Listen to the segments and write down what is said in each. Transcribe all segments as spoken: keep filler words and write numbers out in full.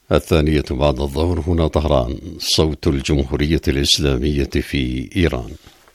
الثانية بعد الظهر. هنا طهران، صوت الجمهورية الإسلامية في إيران.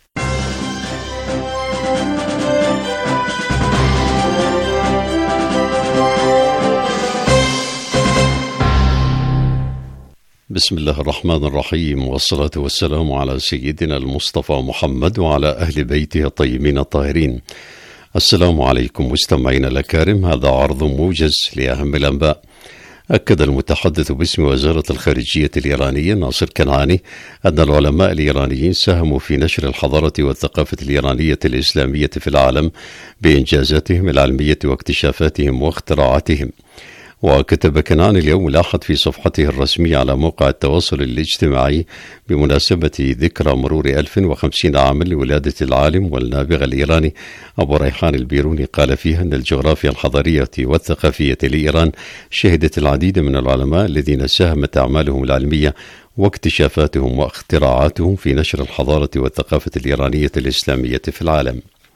بسم الله الرحمن الرحيم، والصلاة والسلام على سيدنا المصطفى محمد وعلى أهل بيته الطيبين الطاهرين. السلام عليكم مستمعينا الأكارم، هذا عرض موجز لأهم الأنباء. أكد المتحدث باسم وزارة الخارجية الإيرانية ناصر كنعاني أن العلماء الإيرانيين ساهموا في نشر الحضارة والثقافة الإيرانية الإسلامية في العالم بإنجازاتهم العلمية واكتشافاتهم واختراعاتهم. وكتب كنعاني اليوم الأحد في صفحته الرسمية على موقع التواصل الاجتماعي بمناسبة ذكرى مرور ألف وخمسين عاما لولادة العالم والنابغة الإيراني أبو ريحان البيروني، قال فيها أن الجغرافيا الحضارية والثقافية لإيران شهدت العديد من العلماء الذين ساهمت أعمالهم العلمية واكتشافاتهم واختراعاتهم في نشر الحضارة والثقافة الإيرانية الإسلامية في العالم.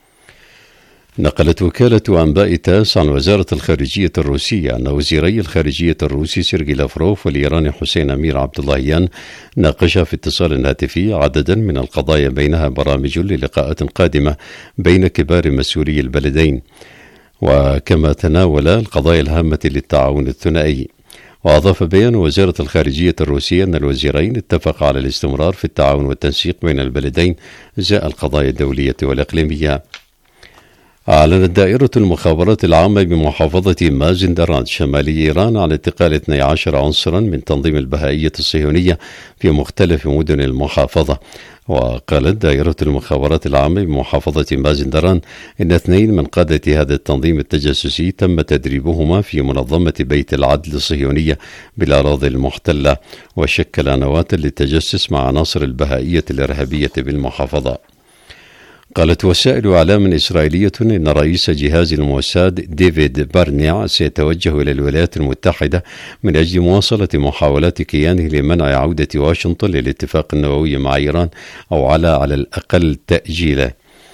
نقلت وكالة أنباء تاس عن وزارة الخارجية الروسية أن وزيري الخارجية الروسي سيرجي لافروف والإيراني حسين أمير عبد اللهيان ناقشا في اتصال هاتفي عددا من القضايا، بينها برامج للقاءات قادمة بين كبار مسؤولي البلدين، وكما تناول القضايا الهامة للتعاون الثنائي. وأضاف بيان وزارة الخارجية الروسية أن الوزيرين اتفقا على الاستمرار في التعاون والتنسيق بين البلدين زاء القضايا الدولية والإقليمية. أعلنت دائرة المخابرات العامة بمحافظة مازندران شمالي إيران على اعتقال اثني عشر عنصرا من تنظيم البهائية الصهيونية في مختلف مدن المحافظة. وقالت دائرة المخابرات العامة بمحافظة مازندران إن اثنين من قادة هذا التنظيم التجسسي تم تدريبهما في منظمة بيت العدل الصهيونية بالأراضي المحتلة، وشكل نواة للتجسس مع عناصر البهائية الإرهابية بالمحافظة. قالت وسائل إعلام إسرائيلية إن رئيس جهاز الموساد ديفيد بارنيع سيتوجه إلى الولايات المتحدة من أجل مواصلة محاولات كيانه لمنع عودة واشنطن للاتفاق النووي مع إيران أو على على الأقل تأجيله.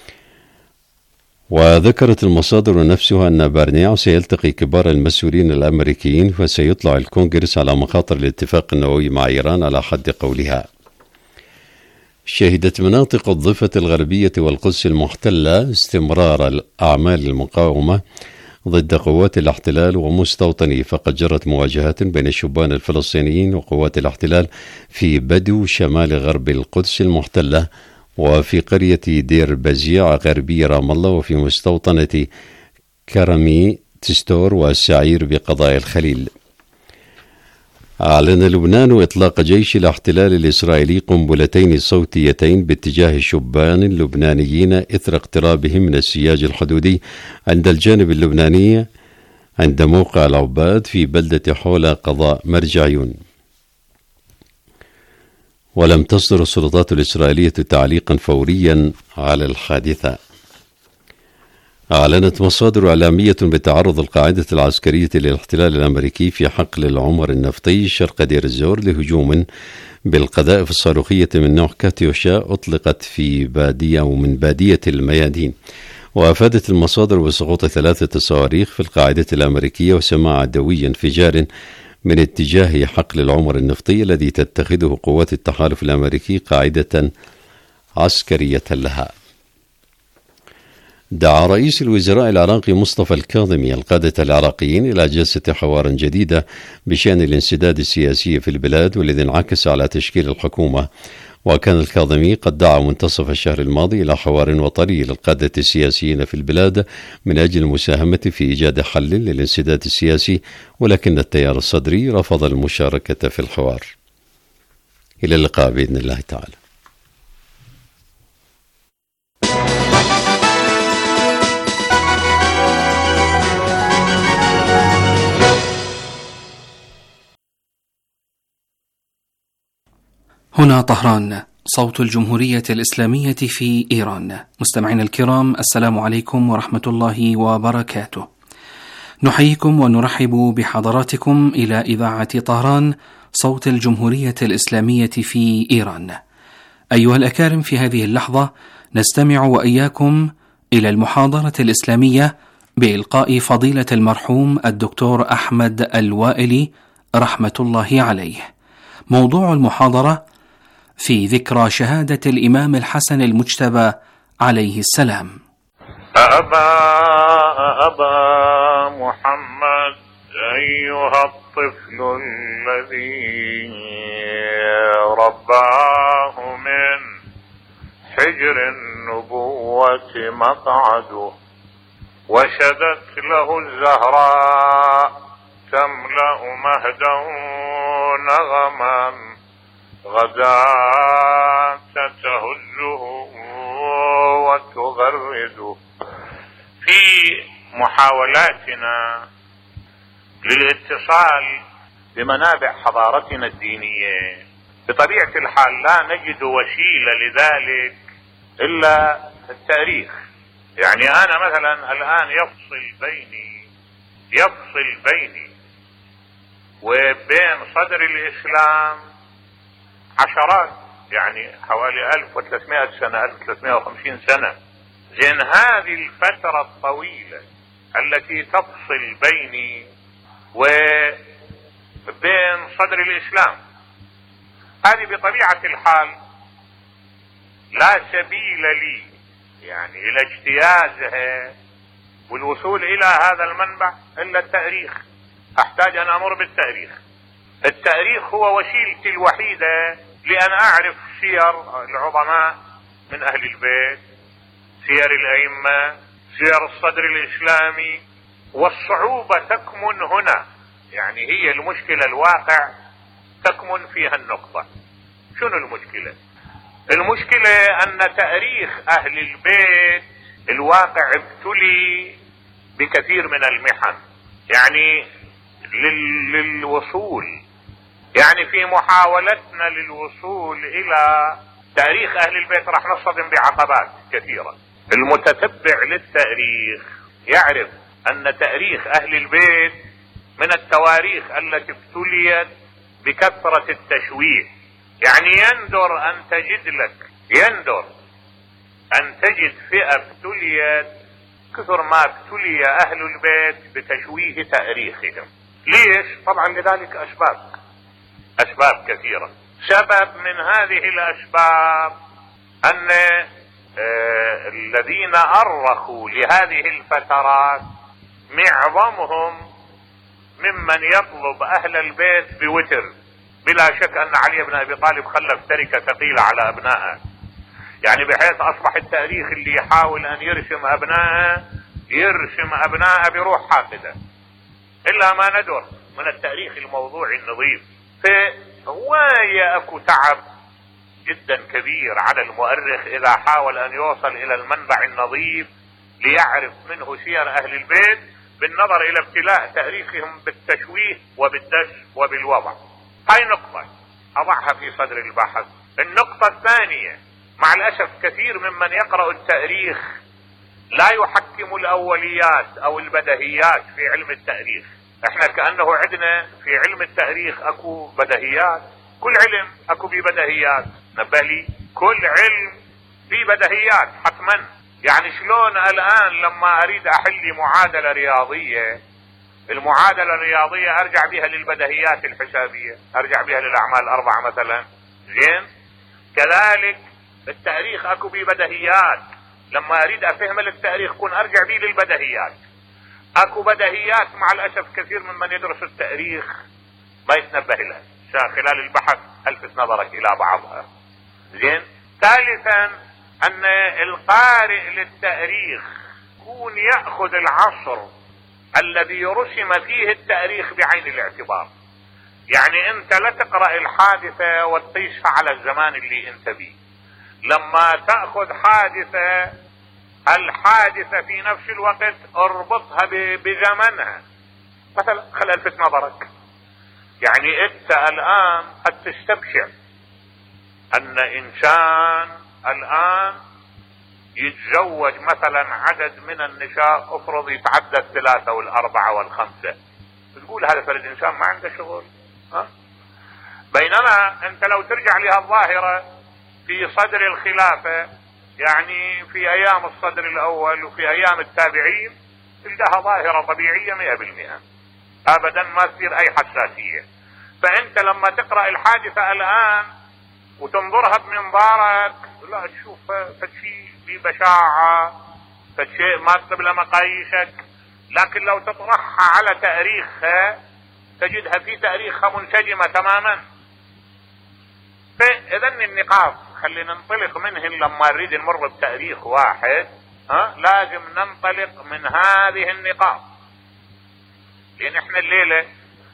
وذكرت المصادر نفسها أن بارنيع سيلتقي كبار المسؤولين الأمريكيين وسيطلع الكونغرس على مخاطر الاتفاق النووي مع إيران على حد قولها. شهدت مناطق الضفة الغربية والقدس المحتلة استمرار أعمال المقاومة ضد قوات الاحتلال ومستوطني، فقد جرت مواجهات بين الشبان الفلسطينيين وقوات الاحتلال في بدو شمال غرب القدس المحتلة، وفي قرية دير بزيع غربي رام الله، وفي مستوطنة كرمي تستور والسعير بقضاء الخليل. أعلن لبنان إطلاق جيش الاحتلال الإسرائيلي قنبلتين صوتيتين باتجاه شبان لبنانيين إثر اقترابهم من السياج الحدودي عند الجانب اللبناني عند موقع العباد في بلدة حول قضاء مرجعيون. ولم تصدر السلطات الإسرائيلية تعليقا فوريا على الحادثة. أعلنت مصادر إعلامية بتعرض القاعدة العسكرية للاحتلال الأمريكي في حقل العمر النفطي شرق دير الزور لهجوم بالقذائف الصاروخية من نوع كاتيوشا أطلقت في بادية أو من بادية الميادين. وأفادت المصادر بسقوط ثلاثة صواريخ في القاعدة الأمريكية وسماع دوي انفجار من اتجاه حقل العمر النفطي الذي تتخذه قوات التحالف الأمريكي قاعدة عسكرية لها. دعا رئيس الوزراء العراقي مصطفى الكاظمي القادة العراقيين إلى جلسة حوار جديدة بشأن الانسداد السياسي في البلاد والذي انعكس على تشكيل الحكومة. وكان الكاظمي قد دعا منتصف الشهر الماضي إلى حوار وطني للقادة السياسيين في البلاد من أجل المساهمة في إيجاد حل للانسداد السياسي، ولكن التيار الصدري رفض المشاركة في الحوار. إلى اللقاء بإذن الله تعالى. هنا طهران، صوت الجمهورية الإسلامية في إيران. مستمعينا الكرام، السلام عليكم ورحمة الله وبركاته. نحييكم ونرحب بحضراتكم إلى إذاعة طهران، صوت الجمهورية الإسلامية في إيران. أيها الأكارم، في هذه اللحظة نستمع وإياكم إلى المحاضرة الإسلامية بإلقاء فضيلة المرحوم الدكتور أحمد الوائلي رحمة الله عليه. موضوع المحاضرة في ذكرى شهادة الإمام الحسن المجتبى عليه السلام. أبا أبا محمد أيها الطفل الذي رباه من حجر النبوة مقعده، وشدت له الزهراء تملأ مهدا نغما غداة تهزه وتغرده. في محاولاتنا للاتصال بمنابع حضارتنا الدينية بطبيعة الحال لا نجد وسيلة لذلك إلا التاريخ. يعني أنا مثلا الآن يفصل بيني يفصل بيني وبين صدر الإسلام عشرات، يعني حوالي ألف وثلاثمائة سنة ألف وثلاثمائة وخمسين سنة. زين هذه الفترة الطويلة التي تفصل بيني وبين صدر الإسلام، هذه بطبيعة الحال لا سبيل لي يعني إلى اجتيازها والوصول إلى هذا المنبع إلا التاريخ. أحتاج أن أمر بالتاريخ. التاريخ هو وسيلتي الوحيدة لأن أعرف سير العظماء من أهل البيت، سير الأئمة، سير الصدر الإسلامي. والصعوبة تكمن هنا، يعني هي المشكلة الواقع تكمن فيها النقطة. شنو المشكلة؟ المشكلة أن تاريخ أهل البيت الواقع ابتلي بكثير من المحن، يعني للوصول يعني في محاولتنا للوصول إلى تاريخ أهل البيت راح نصطدم بعقبات كثيرة. المتتبع للتاريخ يعرف أن تاريخ أهل البيت من التواريخ التي ابتليت بكثرة التشويه. يعني يندر أن تجد لك يندر أن تجد فئة ابتليت كثر ما ابتلي أهل البيت بتشويه تاريخهم. ليش؟ طبعا لذلك أسباب أسباب كثيرة. سبب من هذه الأسباب أن آه الذين أرخوا لهذه الفترات معظمهم ممن يطلب أهل البيت بوتر. بلا شك أن علي بن أبي طالب خلف تركة ثقيلة على أبنائه، يعني بحيث أصبح التاريخ اللي يحاول أن يرسم أبنائه يرسم أبنائه بروح حاقدة، إلا ما ندر من التاريخ الموضوعي النظيف. فهواية أكو تعب جدا كبير على المؤرخ إذا حاول أن يوصل إلى المنبع النظيف ليعرف منه سير أهل البيت بالنظر إلى ابتلاء تاريخهم بالتشويه وبالدس وبالوضع. هاي نقطة أضعها في صدر البحث. النقطة الثانية، مع الأسف كثير ممن يقرأ التاريخ لا يحكم الأوليات أو البدهيات في علم التاريخ. احنا كأنه عندنا في علم التاريخ اكو بدهيات. كل علم اكو ببدهيات، نبه لي، كل علم في بدهيات حتما. يعني شلون الآن لما أريد أحل معادلة رياضية، المعادلة الرياضية أرجع بها للبدهيات الحسابية، أرجع بها للأعمال الأربعة مثلا. زين، كذلك التاريخ أكو ببدهيات. لما أريد أفهم التاريخ كن أرجع به للبدهيات. أكو بدهيات مع الأسف كثير ممن يدرس التاريخ ما يتنبه لها. خلال البحث ألفت نظرك إلى بعضها. زين. ثالثا أن القارئ للتاريخ يكون يأخذ العصر الذي رسم فيه التاريخ بعين الاعتبار. يعني أنت لا تقرأ الحادثة وتقيسها على الزمان اللي أنت بيه. لما تأخذ حادثة، الحادثة في نفس الوقت اربطها بزمنها. مثلا خل ألفت نظرك، يعني أنت الآن قد تستبشر أن إنسان الآن يتزوج مثلا عدد من النساء افرض يتعدى الثلاثة والأربعة والخمسة، تقول هذا فرد إنسان ما عنده شغل. ها؟ بينما أنت لو ترجع لها الظاهرة في صدر الخلافة، يعني في أيام الصدر الأول وفي أيام التابعين، تلقاها ظاهرة طبيعية مئة بالمئة، أبدا ما تصير أي حساسية. فانت لما تقرأ الحادثة الان وتنظرها بمنظارك لا تشوف فشيء ببشاعة، فشيء ما قبل مقاييسك، لكن لو تطرحها على تاريخها تجدها في تاريخها منسجمة تماما. فاذا النقاط خلينا ننطلق منهن لما نريد نمر بتاريخ واحد، ها لازم ننطلق من هذه النقاط، لان احنا الليلة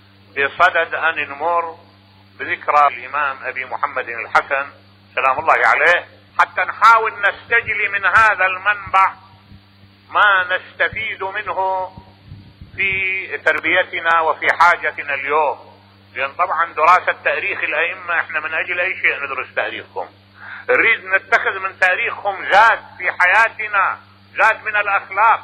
بصدد ان نمر بذكرى الامام ابي محمد الحسن سلام الله عليه، حتى نحاول نستجلي من هذا المنبع ما نستفيد منه في تربيتنا وفي حاجتنا اليوم. لان طبعا دراسة تاريخ الائمة احنا من اجل اي شيء ندرس تاريخهم، نريد نتخذ من تاريخهم زاد في حياتنا، زاد من الاخلاق.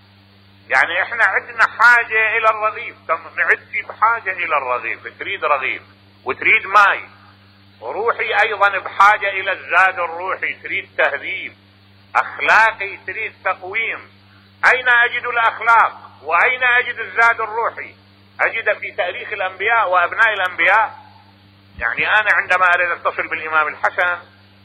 يعني احنا عندنا حاجة الى الرغيف، نعدي بحاجة الى الرغيف، تريد رغيف وتريد ماي، روحي ايضا بحاجة الى الزاد الروحي، تريد تهذيب اخلاقي، تريد تقويم. اين اجد الاخلاق واين اجد الزاد الروحي؟ اجد في تاريخ الانبياء وابناء الانبياء. يعني انا عندما اريد اتصل بالامام الحسن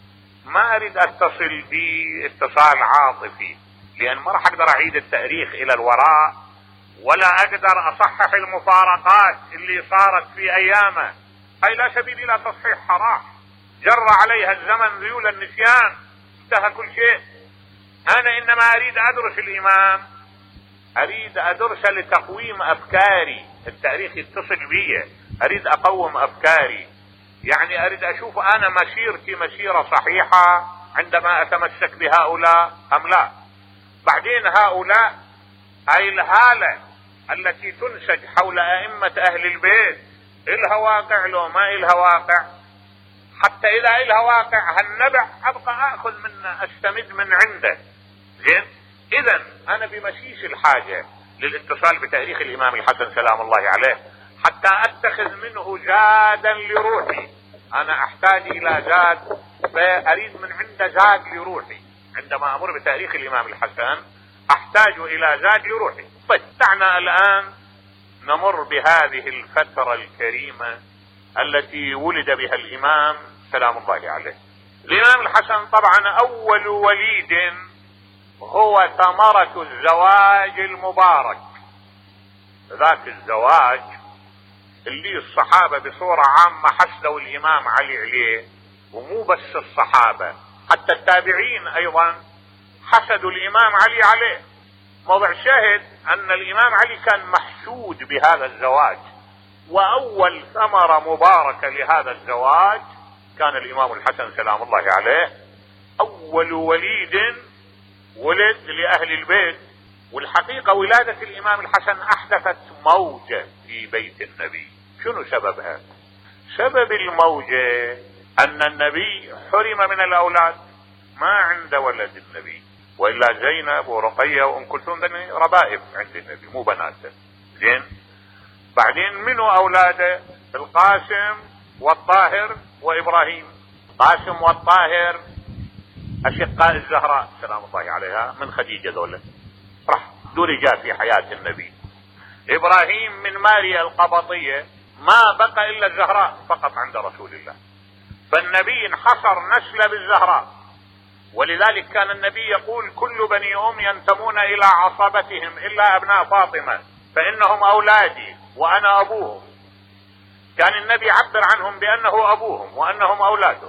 ما اريد اتصل باتصال عاطفي، لان ما راح اقدر اعيد التاريخ الى الوراء، ولا اقدر اصحح المفارقات اللي صارت في ايامه. هاي لا سبيل الى تصحيحها، راح جر عليها الزمن ذيول النسيان، انتهى كل شيء. انا انما اريد ادرس الامام، اريد ادرس لتقويم افكاري، التاريخ يتصل بي، اريد اقوم افكاري. يعني اريد اشوف انا مسيرتي مسيرة صحيحة عندما اتمسك بهؤلاء ام لا. بعدين هؤلاء هاي الهالة التي تنسج حول ائمة اهل البيت، إلها واقع لو ما إلها واقع؟ حتى إذا إلها واقع هالنبع أبقى أخذ منه، أستمد من عنده. زين، إذا أنا بمسيس الحاجة للاتصال بتاريخ الإمام الحسن سلام الله عليه حتى أتخذ منه زادا لروحي. أنا أحتاج إلى زاد، فأريد من عنده زاد لروحي. عندما أمر بتاريخ الإمام الحسن أحتاج إلى زاد لروحي. طيب دعنا الآن نمر بهذه الفترة الكريمة التي ولد بها الإمام سلام الله عليه. الإمام الحسن طبعا أول وليد هو ثمرة الزواج المبارك، ذاك الزواج اللي الصحابة بصورة عامة حسدوا الإمام علي عليه، ومو بس الصحابة حتى التابعين أيضا حسدوا الإمام علي عليه. موضع شاهد أن الإمام علي كان محسود بهذا الزواج، وأول ثمرة مباركة لهذا الزواج كان الإمام الحسن سلام الله عليه أول وليد ولد لأهل البيت. والحقيقة ولادة الإمام الحسن أحدثت موجة في بيت النبي. شنو سببها؟ سبب الموجة أن النبي حرم من الأولاد، ما عند ولد النبي، وإلا زينب ورقية وأم كلثوم ذني ربائب عند النبي مو بناته. زين، بعدين منو أولاده؟ القاسم والطاهر وإبراهيم. قاسم والطاهر أشقاء الزهراء سلام الله عليها من خديجة، دولة راح دول جاء في حياة النبي. إبراهيم من ماريا القبطية، ما بقى إلا الزهراء فقط عند رسول الله، فالنبي انحصر نسله بالزهراء. ولذلك كان النبي يقول كل بني أم ينتمون إلى عصبتهم إلا أبناء فاطمة فإنهم أولادي وأنا أبوهم. كان النبي يعبر عنهم بأنه أبوهم وأنهم أولاده.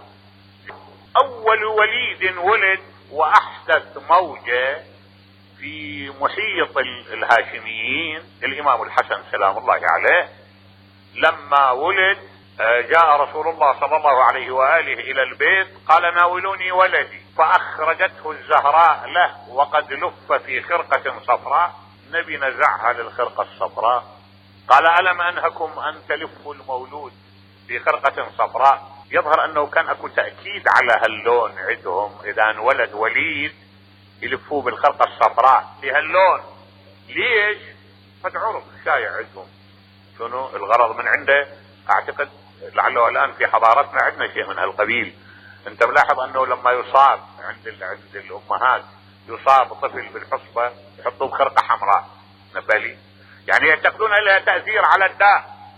أول وليد ولد وأحدث موجة في محيط الهاشميين الإمام الحسن سلام الله عليه. لما ولد جاء رسول الله صلى الله عليه وآله إلى البيت قال ناولوني ولدي، فأخرجته الزهراء له وقد لف في خرقة صفراء. النبي نزعها للخرقة الصفراء قال ألم أنهكم أن تلفوا المولود في خرقة صفراء؟ يظهر أنه كان أكو تأكيد على هاللون عندهم، إذا انولد وليد يلفوه بالخرقة الصفراء في هاللون. ليش؟ قد عرف شايع عندهم. شنو الغرض من عنده؟ أعتقد لعله الآن في حضارتنا عندنا شيء من هالقبيل. أنت ملاحظ أنه لما يصاب عند عند الأمهات يصاب طفل بالحصبة يحطوه بخرقة حمراء، نبالي يعني يعتقدون لها تأثير على الداء.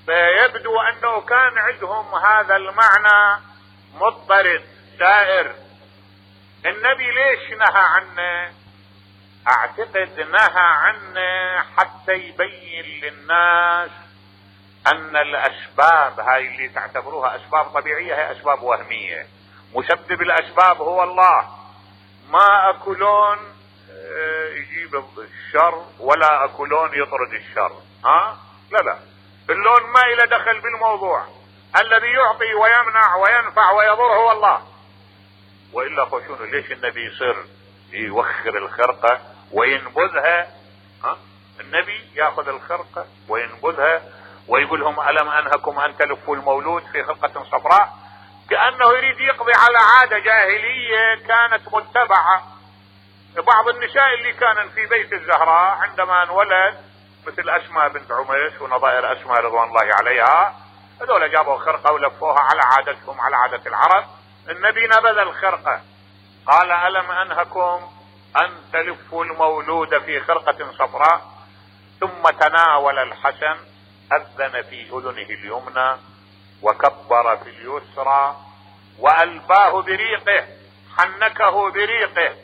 فيبدو أنه كان عندهم هذا المعنى مضطرد سائر. النبي ليش نهى عنه؟ اعتقد نهى عنه حتى يبين للناس ان الاسباب هاي اللي تعتبروها اسباب طبيعية هي اسباب وهمية. مسبب الاسباب هو الله. ما اكلون يجيب الشر ولا اكلون يطرد الشر. ها لا لا، اللون ما إلى دخل بالموضوع. الذي يعطي ويمنع وينفع ويضر هو الله. وإلا خوشون ليش النبي يصير يوخر الخرقة وينبذها؟ ها؟ النبي ياخذ الخرقة وينبذها ويقول لهم ألم أنهكم أن تلفوا المولود في خرقة صفراء، كأنه يريد يقضي على عادة جاهلية كانت متبعة. بعض النساء اللي كانن في بيت الزهراء عندما انولد مثل أسماء بنت عميس ونظائر أسماء رضوان الله عليها، هذول جابوا خرقة ولفوها على عادتهم على عادة العرب. النبي نبذ الخرقة قال ألم أنهكم أن تلفوا المولود في خرقة صفراء، ثم تناول الحسن أذن في أذنه اليمنى وكبر في اليسرى وألباه بريقه، حنكه بريقه،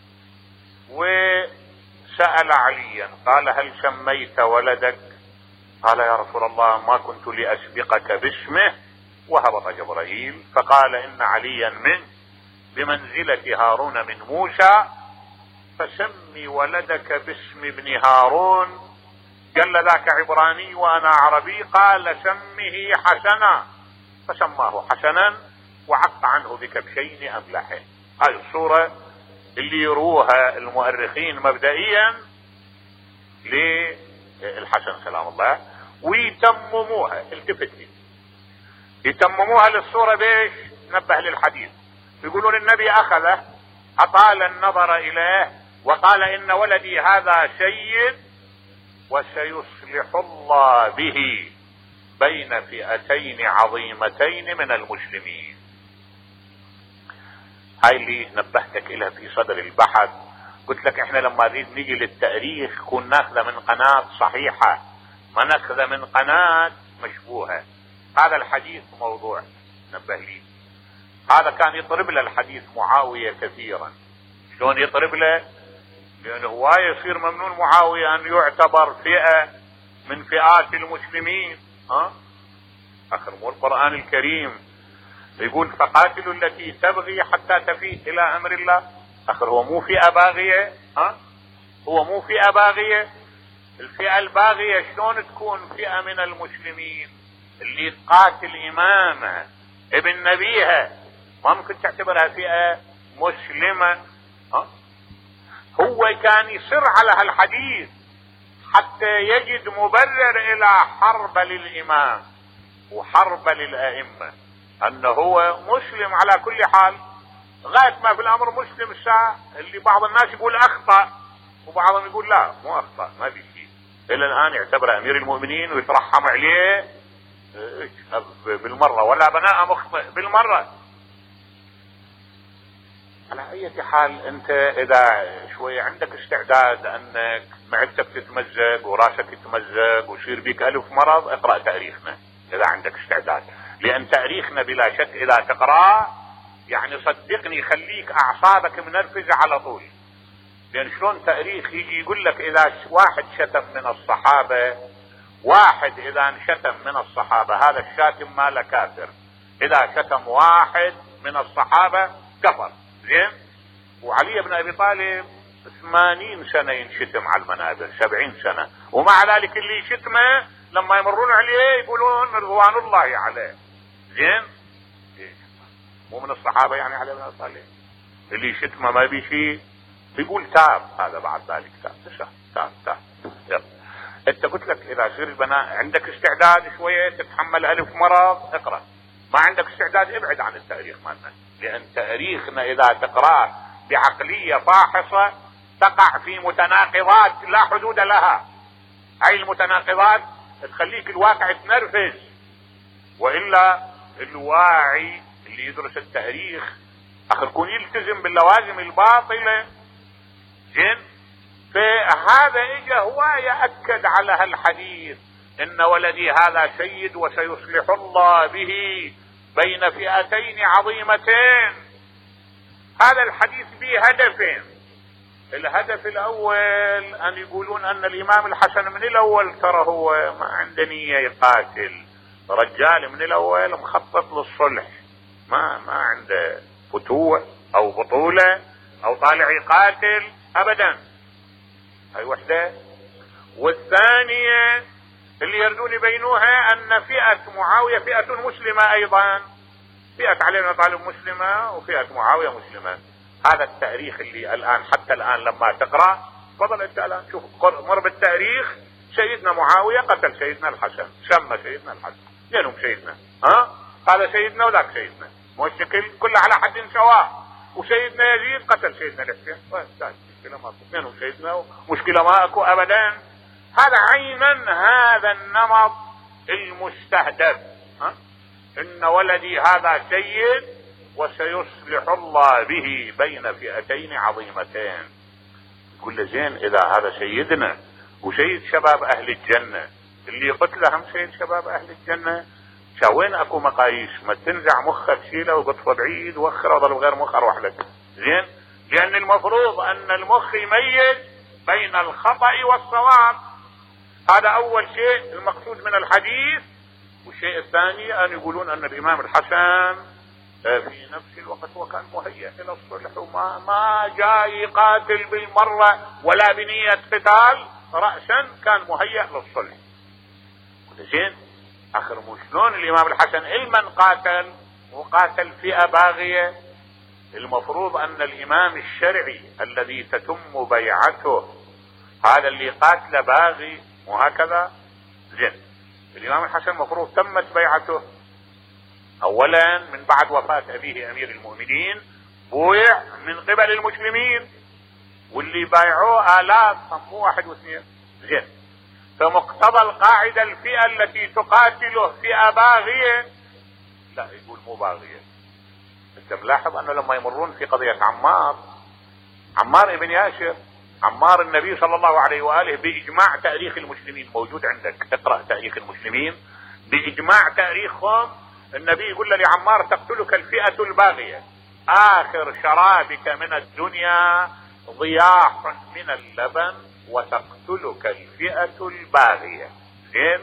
وسأل عليا قال هل سميت ولدك؟ قال يا رسول الله ما كنت لأسبقك باسمه. وهبط جبرائيل فقال إن عليا منك بمنزلة هارون من موسى، فسمي ولدك باسم ابن هارون. قال ذاك عبراني وأنا عربي، قال سمه حسنا، فسماه حسنا وعق عنه بكبشين أملحين. هذه الصورة اللي يروها المؤرخين مبدئيا للحسن سلام الله ويتمموها. التفت لي يتمموها للصورة بيش؟ نبه للحديث. يقولون النبي أخذه أطال النظر إليه وقال إن ولدي هذا سيد وسيصلح الله به بين فئتين عظيمتين من المسلمين. هاي اللي نبهتك إلها في صدر البحث. قلت لك احنا لما نريد نيجي للتاريخ كون ناخذه من قناة صحيحة، ما ناخذه من قناة مشبوهة. هذا الحديث موضوع، نبه لي. هذا كان يطرب له الحديث معاوية كثيرا. شلون يطرب له؟ لأنه هواية يصير ممنون معاوية أن يعتبر فئة من فئات المسلمين. ها؟ آخر مو القرآن الكريم يقول فقاتلوا التي تبغي حتى تفيء إلى أمر الله. آخر هو مو فئة باغية؟ ها؟ هو مو فئة باغية؟ الفئة الباغية شلون تكون فئة من المسلمين اللي تقاتل إمامها ابن نبيها؟ ما ممكن تعتبرها فئة مسلمة. ها؟ هو كان يصر على هالحديث حتى يجد مبرر إلى حرب للإمام وحرب للأئمة، أنه هو مسلم على كل حال. غاية ما في الأمر مسلم الساعة اللي بعض الناس يقول أخطأ وبعضهم يقول لا مو أخطأ ما في شيء، إلى الآن يعتبر أمير المؤمنين ويترحم عليه بالمرة ولا بناء مخطئ بالمرة. على أي حال أنت إذا شوية عندك استعداد أنك معدتك تتمزق وراسك يتمزق ويصير بك ألف مرض، اقرأ تاريخنا إذا عندك استعداد. لأن تاريخنا بلا شك إذا تقرأ يعني صدقني يخليك أعصابك منرفزة على طول. لأن شلون تاريخ يجي يقول لك إذا واحد شتم من الصحابة، واحد إذا انشتم من الصحابة هذا الشاتم ما له كافر، إذا شتم واحد من الصحابة كفر. زين؟ وعلي بن أبي طالب ثمانين سنة ينشتم على المنابر، سبعين سنة، ومع ذلك اللي يشتمه لما يمرون عليه يقولون رضوان الله عليه. زين؟ مو من الصحابة يعني علي بن أبي طالب اللي يشتمه ما بي شيء يقول تاب، هذا بعد ذلك تاب تاب تاب تاب. يلا انت قلت لك اذا صير البناء عندك استعداد شوية تتحمل ألف مرض اقرأ، ما عندك استعداد ابعد عن التاريخ مالنا. لأن تاريخنا إذا تقرأ بعقلية فاحصة تقع في متناقضات لا حدود لها. هاي المتناقضات تخليك الواقع تنرفز، وإلا الواعي اللي يدرس التاريخ أخر يكون يلتزم باللوازم الباطلة. زين؟ فهذا اجى هو يأكد على هالحديث إن ولدي هذا سيد وسيصلح الله به بين فئتين عظيمتين. هذا الحديث به هدفين. الهدف الأول أن يقولون أن الإمام الحسن من الأول ترى هو ما عنده نية يقاتل، رجال من الأول مخطط للصلح، ما ما عنده فتوح أو بطولة أو طالع يقاتل أبدا. هاي وحدة. والثانية اللي يردون يبينوها أن فئة معاوية فئة مسلمة أيضا، فئة علي بن أبي طالب مسلمة وفئة معاوية مسلمة. هذا التاريخ اللي الآن حتى الآن لما تقرأ، تفضل أنت الآن شوف مر بالتاريخ، سيدنا معاوية قتل سيدنا الحسن، سمى سيدنا الحسن، لأنهم سيدنا، ها هذا سيدنا وذاك سيدنا، مو الشكل كله على حد سواء. وسيدنا يزيد قتل سيدنا الحسين، مشكلة ما اكو، لأنهم سيدنا مشكلة ما اكو أبدا. هذا عينا هذا النمط المستهدف، ها إن ولدي هذا سيد وسيصلح الله به بين فئتين عظيمتين. كل زين إذا هذا سيدنا وسيد شباب أهل الجنة، اللي قتله هم سيد شباب أهل الجنة، شاوين أكو مقاييس، ما تنزع مخك شيله وقطفه بعيد وخره وظل غير مخ أروح لك. زين، لأن المفروض أن المخ يميز بين الخطأ والصواب. هذا أول شيء المقصود من الحديث. والشيء الثاني أن يقولون أن الإمام الحسن في نفس الوقت وكان مهيئ إلى الصلح، وما ما جاء يقاتل بالمرة ولا بنية قتال، رأسا كان مهيئ للصلح. زين، آخر مو شلون الإمام الحسن المن قاتل وقاتل فئة باغية؟ المفروض أن الإمام الشرعي الذي تتم بيعته هذا اللي قاتل باغي، وهكذا. زين، الإمام الحسن مفروض تمت بيعته أولا من بعد وفاة أبيه أمير المؤمنين، بويع من قبل المسلمين، واللي بايعوه آلاف، مو واحد واثنين. زين، فمقتضى القاعدة الفئة التي تقاتله فئة باغية، لا يقول مو باغية. انت ملاحظ أنه لما يمرون في قضية عمار، عمار ابن ياسر، عمار النبي صلى الله عليه وآله بإجماع تاريخ المسلمين موجود عندك، اقرأ تاريخ المسلمين، بإجماع تاريخهم النبي يقول لعمار تقتلك الفئة الباغية، آخر شرابك من الدنيا ضياح من اللبن وتقتلك الفئة الباغية. زين،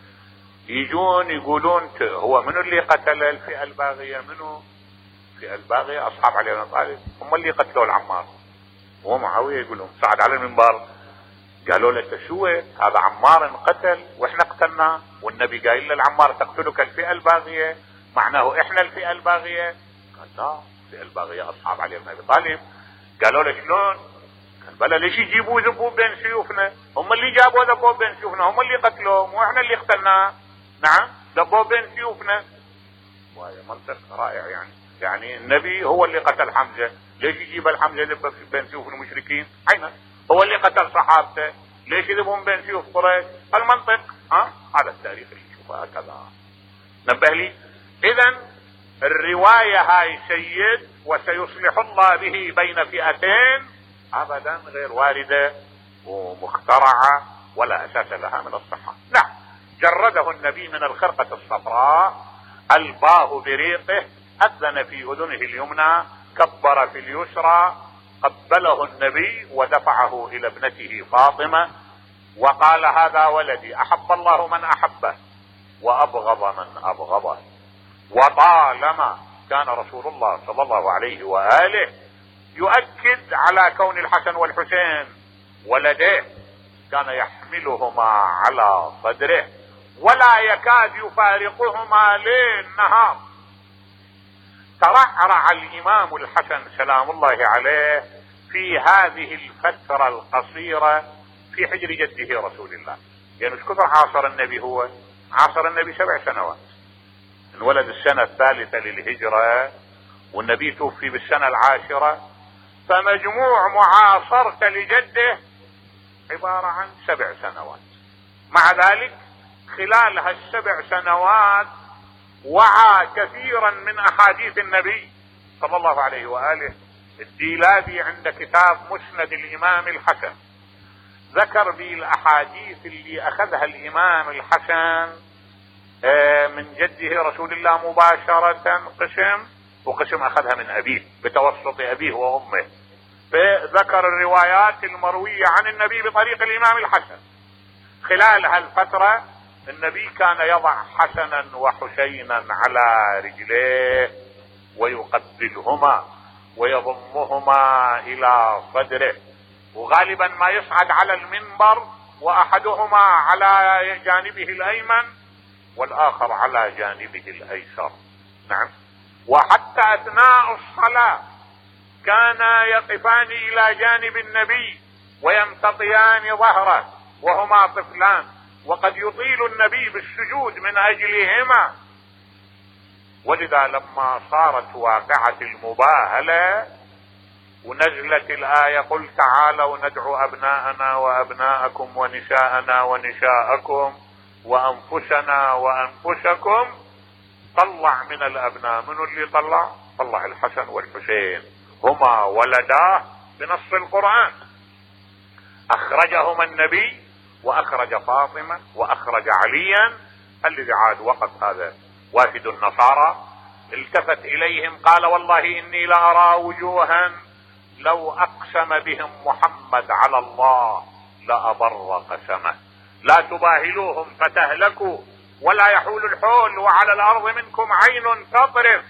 يجون يقولون هو منو اللي قتل الفئة الباغية؟ منو الفئة الباغية؟ أصحاب علي بن طالب، هم اللي قتلوا العمار. هو معاوية يقول لهم صعد على المنبر، قالوا له تسويت هذا عمار انقتل واحنا قتلناه، والنبي قايل للعمار تقتلك الفئة الباغية، معناه احنا الفئة الباغية؟ قال لا، الفئة الباغية أصحاب علي بن أبي طالب. قالوا له شلون؟ قال بلا، ليش يجيبوا يذبوا بين سيوفنا؟ هم اللي جابوا ذبوا بين سيوفنا، هم اللي قتلوهم واحنا اللي قتلناه. نعم، ذبوا بين سيوفنا. وهذا منطق رائع. يعني يعني النبي هو اللي قتل حمزة، ليش يجيب الحمزة يذبوا بين سيوف المشركين؟ عينا هو اللي قتل صحابته، ليش يذبهم بين سيوف قريش؟ المنطق. ها هذا التاريخ اللي نشوفه هكذا. نبه لي. اذا الرواية هاي سيد وسيصلح الله به بين فئتين ابدا غير واردة ومخترعة ولا اساس لها من الصحة. نعم، جرده النبي من الخرقة الصفراء، الباه بريقه، اذن في اذنه اليمنى، كبر في اليسرى، قبله النبي ودفعه الى ابنته فاطمة وقال هذا ولدي، احب الله من احبه وابغض من ابغضه. وطالما كان رسول الله صلى الله عليه وآله يؤكد على كون الحسن والحسين ولديه، كان يحملهما على صدره ولا يكاد يفارقهما ليل نهار. ترعرع الإمام الحسن سلام الله عليه في هذه الفترة القصيرة في حجر جده رسول الله. يعني مش كثر عاصر النبي، هو عاصر النبي سبع سنوات، انولد السنة الثالثة للهجرة والنبي توفي بالسنة العاشرة، فمجموع معاصرته لجده عبارة عن سبع سنوات. مع ذلك خلال هالسبع سنوات وعى كثيرا من احاديث النبي صلى الله عليه وآله. الديلابي عند كتاب مسند الامام الحسن ذكر لي الأحاديث اللي أخذها الإمام الحسن من جده رسول الله مباشرة قسم، وقسم أخذها من أبيه بتوسط أبيه وأمه. فذكر الروايات المروية عن النبي بطريق الإمام الحسن. خلال هالفترة النبي كان يضع حسنا وحسينا على رجليه ويقبلهما ويضمهما إلى صدره، وغالبا ما يصعد على المنبر وأحدهما على جانبه الأيمن والآخر على جانبه الأيسر. نعم. وحتى أثناء الصلاة كان يقفان إلى جانب النبي ويمتطيان ظهره وهما طفلان، وقد يطيل النبي بالسجود من أجلهما. ولذا لما صارت واقعة المباهلة ونزلت الآية قل تعالوا ندعو أبناءنا وأبناءكم ونساءنا ونساءكم وأنفسنا وأنفسكم، طلع من الأبناء، من اللي طلع؟ طلع الحسن والحسين، هما ولداه بنص القرآن. أخرجهما النبي وأخرج فاطمة وأخرج عليا. الذي عاد وقت هذا وافد النصارى التفت إليهم قال والله إني لأرى وجوها لو أقسم بهم محمد على الله لأبر قسمه، لا تباهلوهم فتهلكوا ولا يحول الحول وعلى الأرض منكم عين تطرف.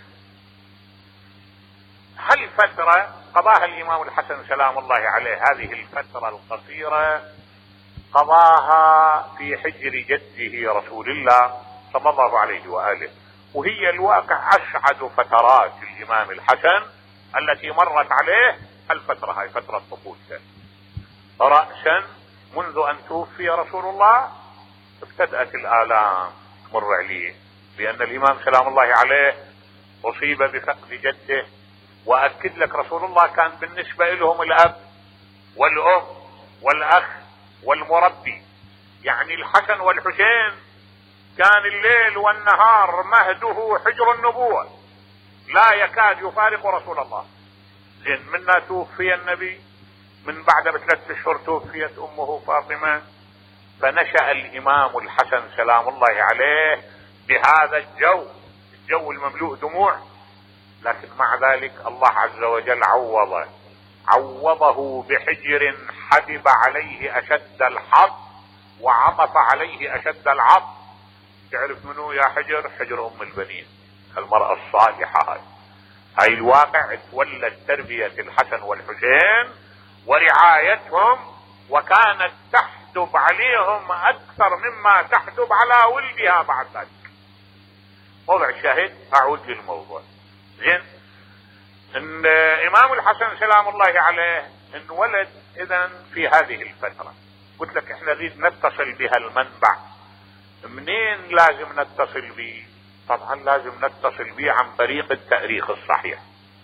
هالفترة قضاها الإمام الحسن سلام الله عليه، هذه الفترة القصيرة قضاها في حجر جده رسول الله صلى الله عليه وآله، وهي الواقع أسعد فترات الإمام الحسن التي مرت عليه الفترة هاي، فترة طفولته. رأسا منذ أن توفي رسول الله ابتدأت الآلام تمر عليه، لأن الإمام سلام الله عليه أصيب بفقد جده، وأكد لك رسول الله كان بالنسبة لهم الأب والأم والأخ والمربي. يعني الحسن والحسين كان الليل والنهار مهده حجر النبوة، لا يكاد يفارق رسول الله. زين منا توفي النبي، من بعد بثلاث اشهر توفيت امه فاطمة، فنشأ الامام الحسن سلام الله عليه بهذا الجو، الجو المملوء دموع. لكن مع ذلك الله عز وجل عوضه عوضه بحجر حبب عليه اشد الحظ وعطف عليه اشد العطف. تعرف منو يا حجر؟ حجر ام البنين، المرأة الصالحة هاي. هاي الواقع تولد تربية الحسن والحسين ورعايتهم، وكانت تحدب عليهم اكثر مما تحدب على ولدها بعد ذلك. موضع الشاهد، اعود للموضوع. زين، ان امام الحسن سلام الله عليه انولد اذا في هذه الفترة. قلت لك احنا نريد نتصل بها المنبع، منين لازم نتصل به؟ طبعا لازم نتصل به عن طريق التاريخ الصحيح.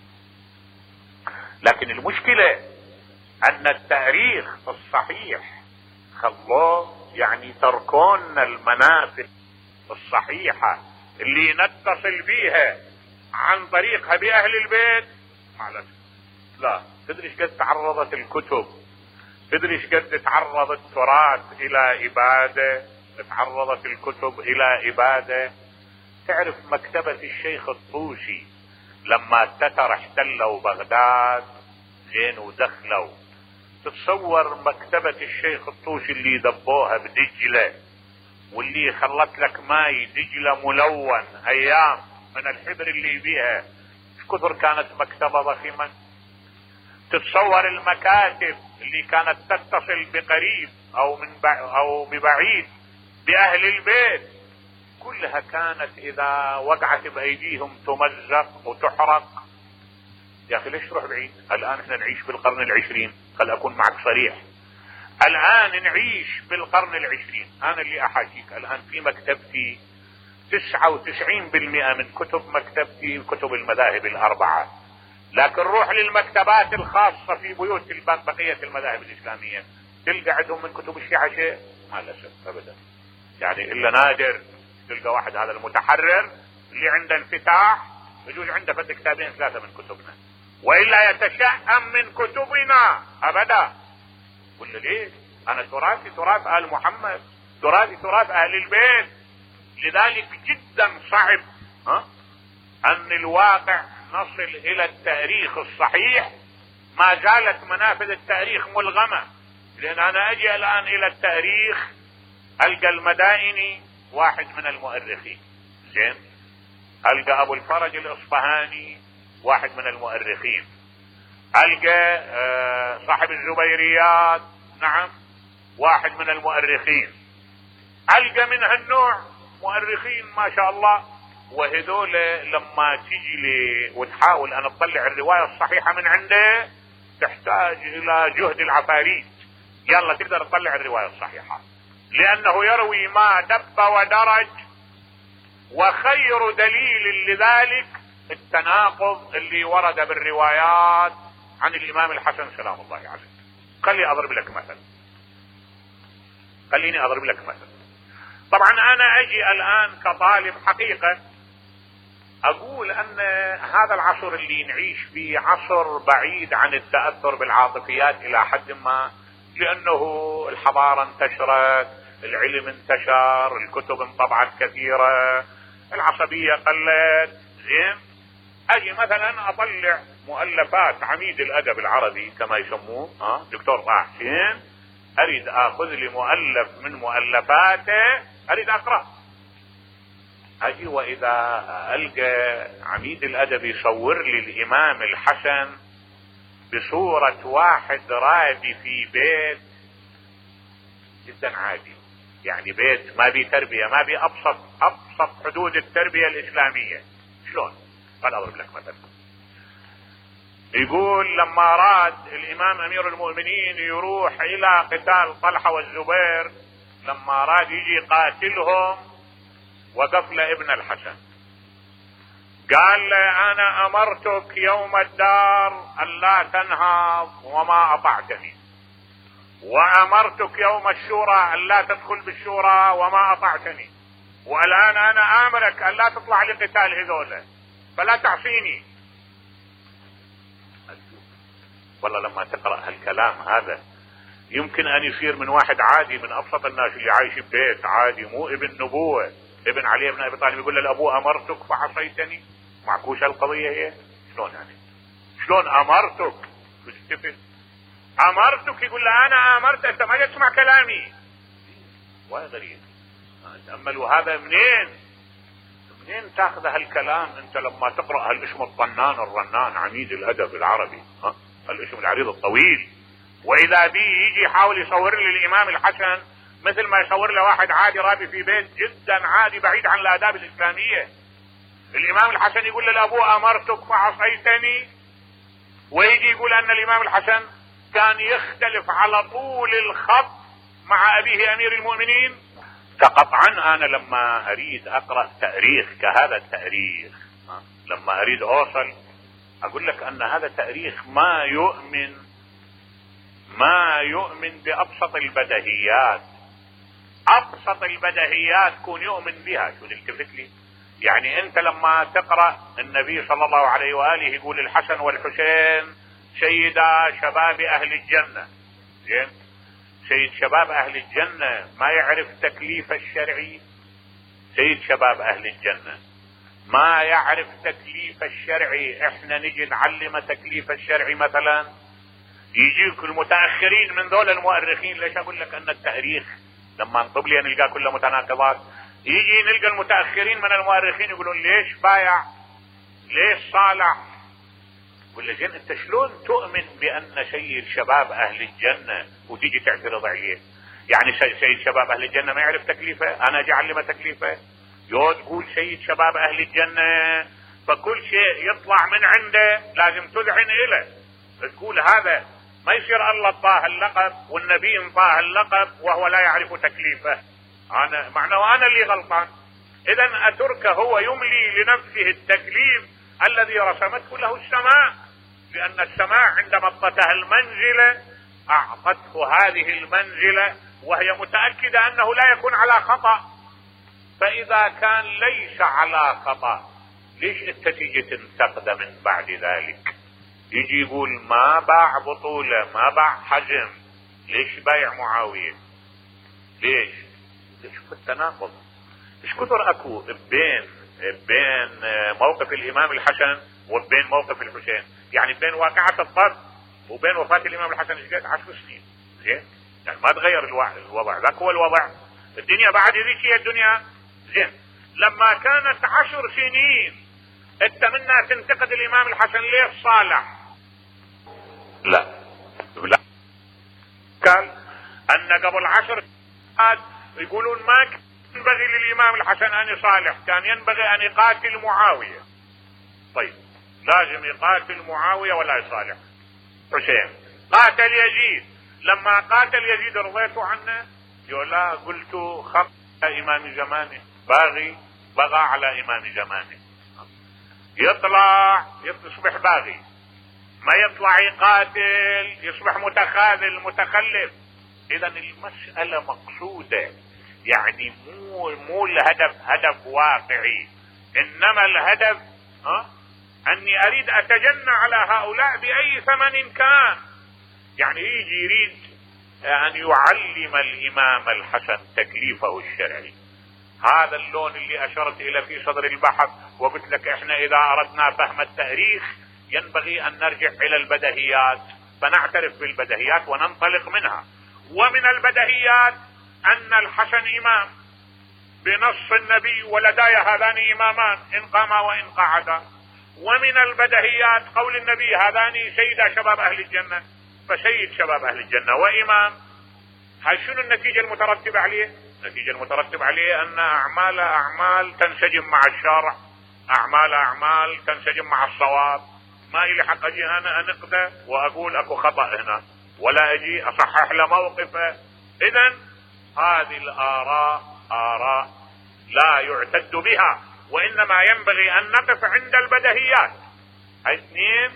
لكن المشكلة ان التاريخ الصحيح خلوه يعني تركون المنافع الصحيحة اللي نتصل بيها عن طريقها بأهل البيت. معلش، لا تدري ايش قد تعرضت الكتب، تدري ايش قد تعرض التراث الى ابادة، تعرضت الكتب الى ابادة. تعرف مكتبة الشيخ الطوسي لما التتر احتلوا بغداد زين ودخلوا، تتصور مكتبة الشيخ الطوسي اللي دبوها بدجلة واللي خلت لك ماي دجلة ملون ايام من الحبر اللي بيها، كثر كانت مكتبة ضخمة. تتصور المكاتب اللي كانت تتصل بقريب او من او ببعيد باهل البيت، كلها كانت اذا وقعت بايديهم تمزق وتحرق. يا اخي ليش تروح بعيد؟ الان احنا نعيش بالقرن العشرين، خل اكون معك صريح، الان نعيش بالقرن العشرين. انا اللي احاكيك الان في مكتبتي تسعة وتسعين بالمئة من كتب مكتبتي كتب المذاهب الاربعة، لكن روح للمكتبات الخاصة في بيوت بقية المذاهب الاسلامية تلقى عندهم من كتب الشيعة شيء؟ ما للاسف ابدا. يعني الا نادر تلقى واحد هذا المتحرر اللي عنده انفتاح يجوز عنده فد كتابين ثلاثة من كتبنا، والا يتشأم من كتبنا ابدا. ولا ليش؟ أنا تراثي تراث آل محمد، تراثي تراث أهل البيت. لذلك جدا صعب ها أن الواقع نصل إلى التاريخ الصحيح. ما زالت منافذ التاريخ ملغمة، لأن أنا أجي الآن إلى التاريخ ألقى المدائني واحد من المؤرخين، زين، ألقى أبو الفرج الإصفهاني واحد من المؤرخين، ألقى آه صاحب الزبيريات نعم واحد من المؤرخين، ألقى من هالنوع مؤرخين ما شاء الله. وهذول لما تيجي لي وتحاول أن تطلع الرواية الصحيحة من عنده تحتاج إلى جهد العفاريت. يلا تقدر تطلع الرواية الصحيحة، لأنه يروي ما دب ودرج، وخير دليل لذلك التناقض اللي ورد بالروايات عن الإمام الحسن سلام الله عليه. خلي أضرب لك مثل، خليني أضرب لك مثل. طبعا أنا أجي الآن كطالب حقيقة أقول أن هذا العصر اللي نعيش فيه عصر بعيد عن التأثر بالعاطفيات إلى حد ما، لأنه الحضارة انتشرت، العلم انتشر، الكتب انطبعت كثيرة، العصبية قلت، زين. أجي مثلا أطلع مؤلفات عميد الأدب العربي كما يسموه ها دكتور طه حسين، أريد أخذ لي مؤلف من مؤلفاته أريد أقرأ. أجي وإذا ألقى عميد الأدب يصور لي الإمام الحسن بصورة واحد رابي في بيت جدا عادي، يعني بيت ما بي تربية، ما بي أبسط أبسط حدود التربية الإسلامية. شلون؟ قال أضرب لك مثلا. يقول لما راد الإمام أمير المؤمنين يروح إلى قتال طلحة والزبير، لما راد يجي قاتلهم وقف له ابن الحسن، قال له أنا أمرتك يوم الدار ألا تنهض وما أطعتني، وأمرتك يوم الشورى ألا تدخل بالشورى وما أطعتني، والآن أنا آمرك ألا تطلع لقتال هذولا فلا تعصيني. والله لما تقرأ هالكلام هذا يمكن أن يصير من واحد عادي من أبسط الناس اللي عايش ببيت عادي، مو ابن نبوة، ابن علي بن أبي طالب، يقول له الأبو أمرتك فعصيتني. معكوش القضية هي؟ شلون يعني؟ شلون أمرتك؟ أمرتك يقول له أنا أمرت أنت ما تسمع كلامي. وهذا غريب. تأملوا هذا منين؟ منين تاخذ هالكلام أنت لما تقرأ هالاسم الطنان الرنان عميد الأدب العربي، ها؟ الاسم العريض الطويل، وإذا بي يجي يحاول يصور لي الإمام الحسن مثل ما يصور له واحد عادي رابي في بيت جدا عادي بعيد عن الآداب الإسلامية. الإمام الحسن يقول للأبو أمرتك فعصيتني، ويجي يقول أن الإمام الحسن كان يختلف على طول الخط مع أبيه أمير المؤمنين. فقطعا أنا لما أريد أقرأ تاريخ كهذا التاريخ، لما أريد أوصل أقول لك أن هذا تاريخ ما يؤمن ما يؤمن بأبسط البدهيات. أبسط البدهيات كون يؤمن بها. شو التفت لي؟ يعني أنت لما تقرأ النبي صلى الله عليه وآله يقول الحسن والحسين سيدا شباب أهل الجنة، زين، سيد شباب أهل الجنة ما يعرف تكليف الشرعي. سيد شباب أهل الجنة ما يعرف تكليف الشرعي. احنا نجي نعلم تكليف الشرعي مثلا، يجيك المتأخرين من ذول المؤرخين. ليش أقول لك أن التاريخ لما نطب لي نلقى كله متناقضات؟ يجي نلقى المتأخرين من المؤرخين يقولون ليش بايع، ليش صالح. ولا زين انت شلون تؤمن بأن سيد شباب أهل الجنة وتيجي تعترض عليه؟ يعني سيد شباب أهل الجنة ما يعرف تكليفه، أنا أجي أعلمه تكليفه؟ يو تقول سيد شباب أهل الجنة فكل شيء يطلع من عنده لازم تذعن إله، تقول هذا ما يصير الله طاه اللقب والنبي انطاه اللقب وهو لا يعرف تكليفه. أنا معناه أنا اللي غلطان. إذن أترك هو يملي لنفسه التكليف الذي رسمته له السماء، لأن السماء عندما اعطتها المنزلة أعطته هذه المنزلة وهي متأكدة أنه لا يكون على خطأ. فإذا كان ليس على خطأ ليش انت تيجي تنتقد من بعد ذلك؟ يجي يقول ما باع بطولة، ما باع حجم، ليش بايع معاوية؟ ليش؟ شوف التناقض ايش كثر اكو بين بين موقف الامام الحسن وبين موقف الحسين. يعني بين واقعة الضرب وبين وفاة الامام الحسن ايش قد؟ عشر سنين. زين، يعني ما تغير الوضع، ذاك هو الوضع. الدنيا بعد ذيك هي الدنيا. زين، لما كانت عشر سنين انت منها تنتقد الامام الحسن ليش صالح؟ لا لا، قال ان قبل عشر سنوات يقولون ما كان ينبغي للامام الحسن ان يصالح، كان ينبغي ان يقاتل معاوية. طيب لازم يقاتل معاوية ولا يصالح؟ حسين قاتل يزيد، لما قاتل يزيد رضيتوا عنه؟ يقول لا، قلت خط امام زمانه، باغي بغى على امام زمانه. يطلع يصبح باغي، ما يطلع يقاتل يصبح متخاذل متخلف. اذا المسألة مقصودة، يعني مو مو الهدف هدف واقعي، انما الهدف ها اني اريد اتجنى على هؤلاء باي ثمن كان. يعني يجي يريد ان يعلم الامام الحسن تكليفه الشرعي. هذا اللون اللي اشرت الى في صدر البحث، وقلت لك احنا اذا اردنا فهم التاريخ ينبغي ان نرجع الى البدهيات، فنعترف بالبدهيات وننطلق منها. ومن البدهيات ان الحسن امام بنص النبي، ولداي هذان امامان ان قاما وان قعدا. ومن البدهيات قول النبي هذان سيدا شباب اهل الجنة، فسيد شباب اهل الجنة وامام. هاي شنو النتيجة المترتبة عليه؟ النتيجة المترتبة عليه ان اعمال اعمال تنسجم مع الشرع، اعمال اعمال تنسجم مع الصواب. ما إلي حق اجي انا انقده واقول اكو خطأ هنا، ولا اجي اصحح له موقفه. اذا هذه الاراء اراء لا يعتد بها، وانما ينبغي ان نقف عند البدهيات. اثنين،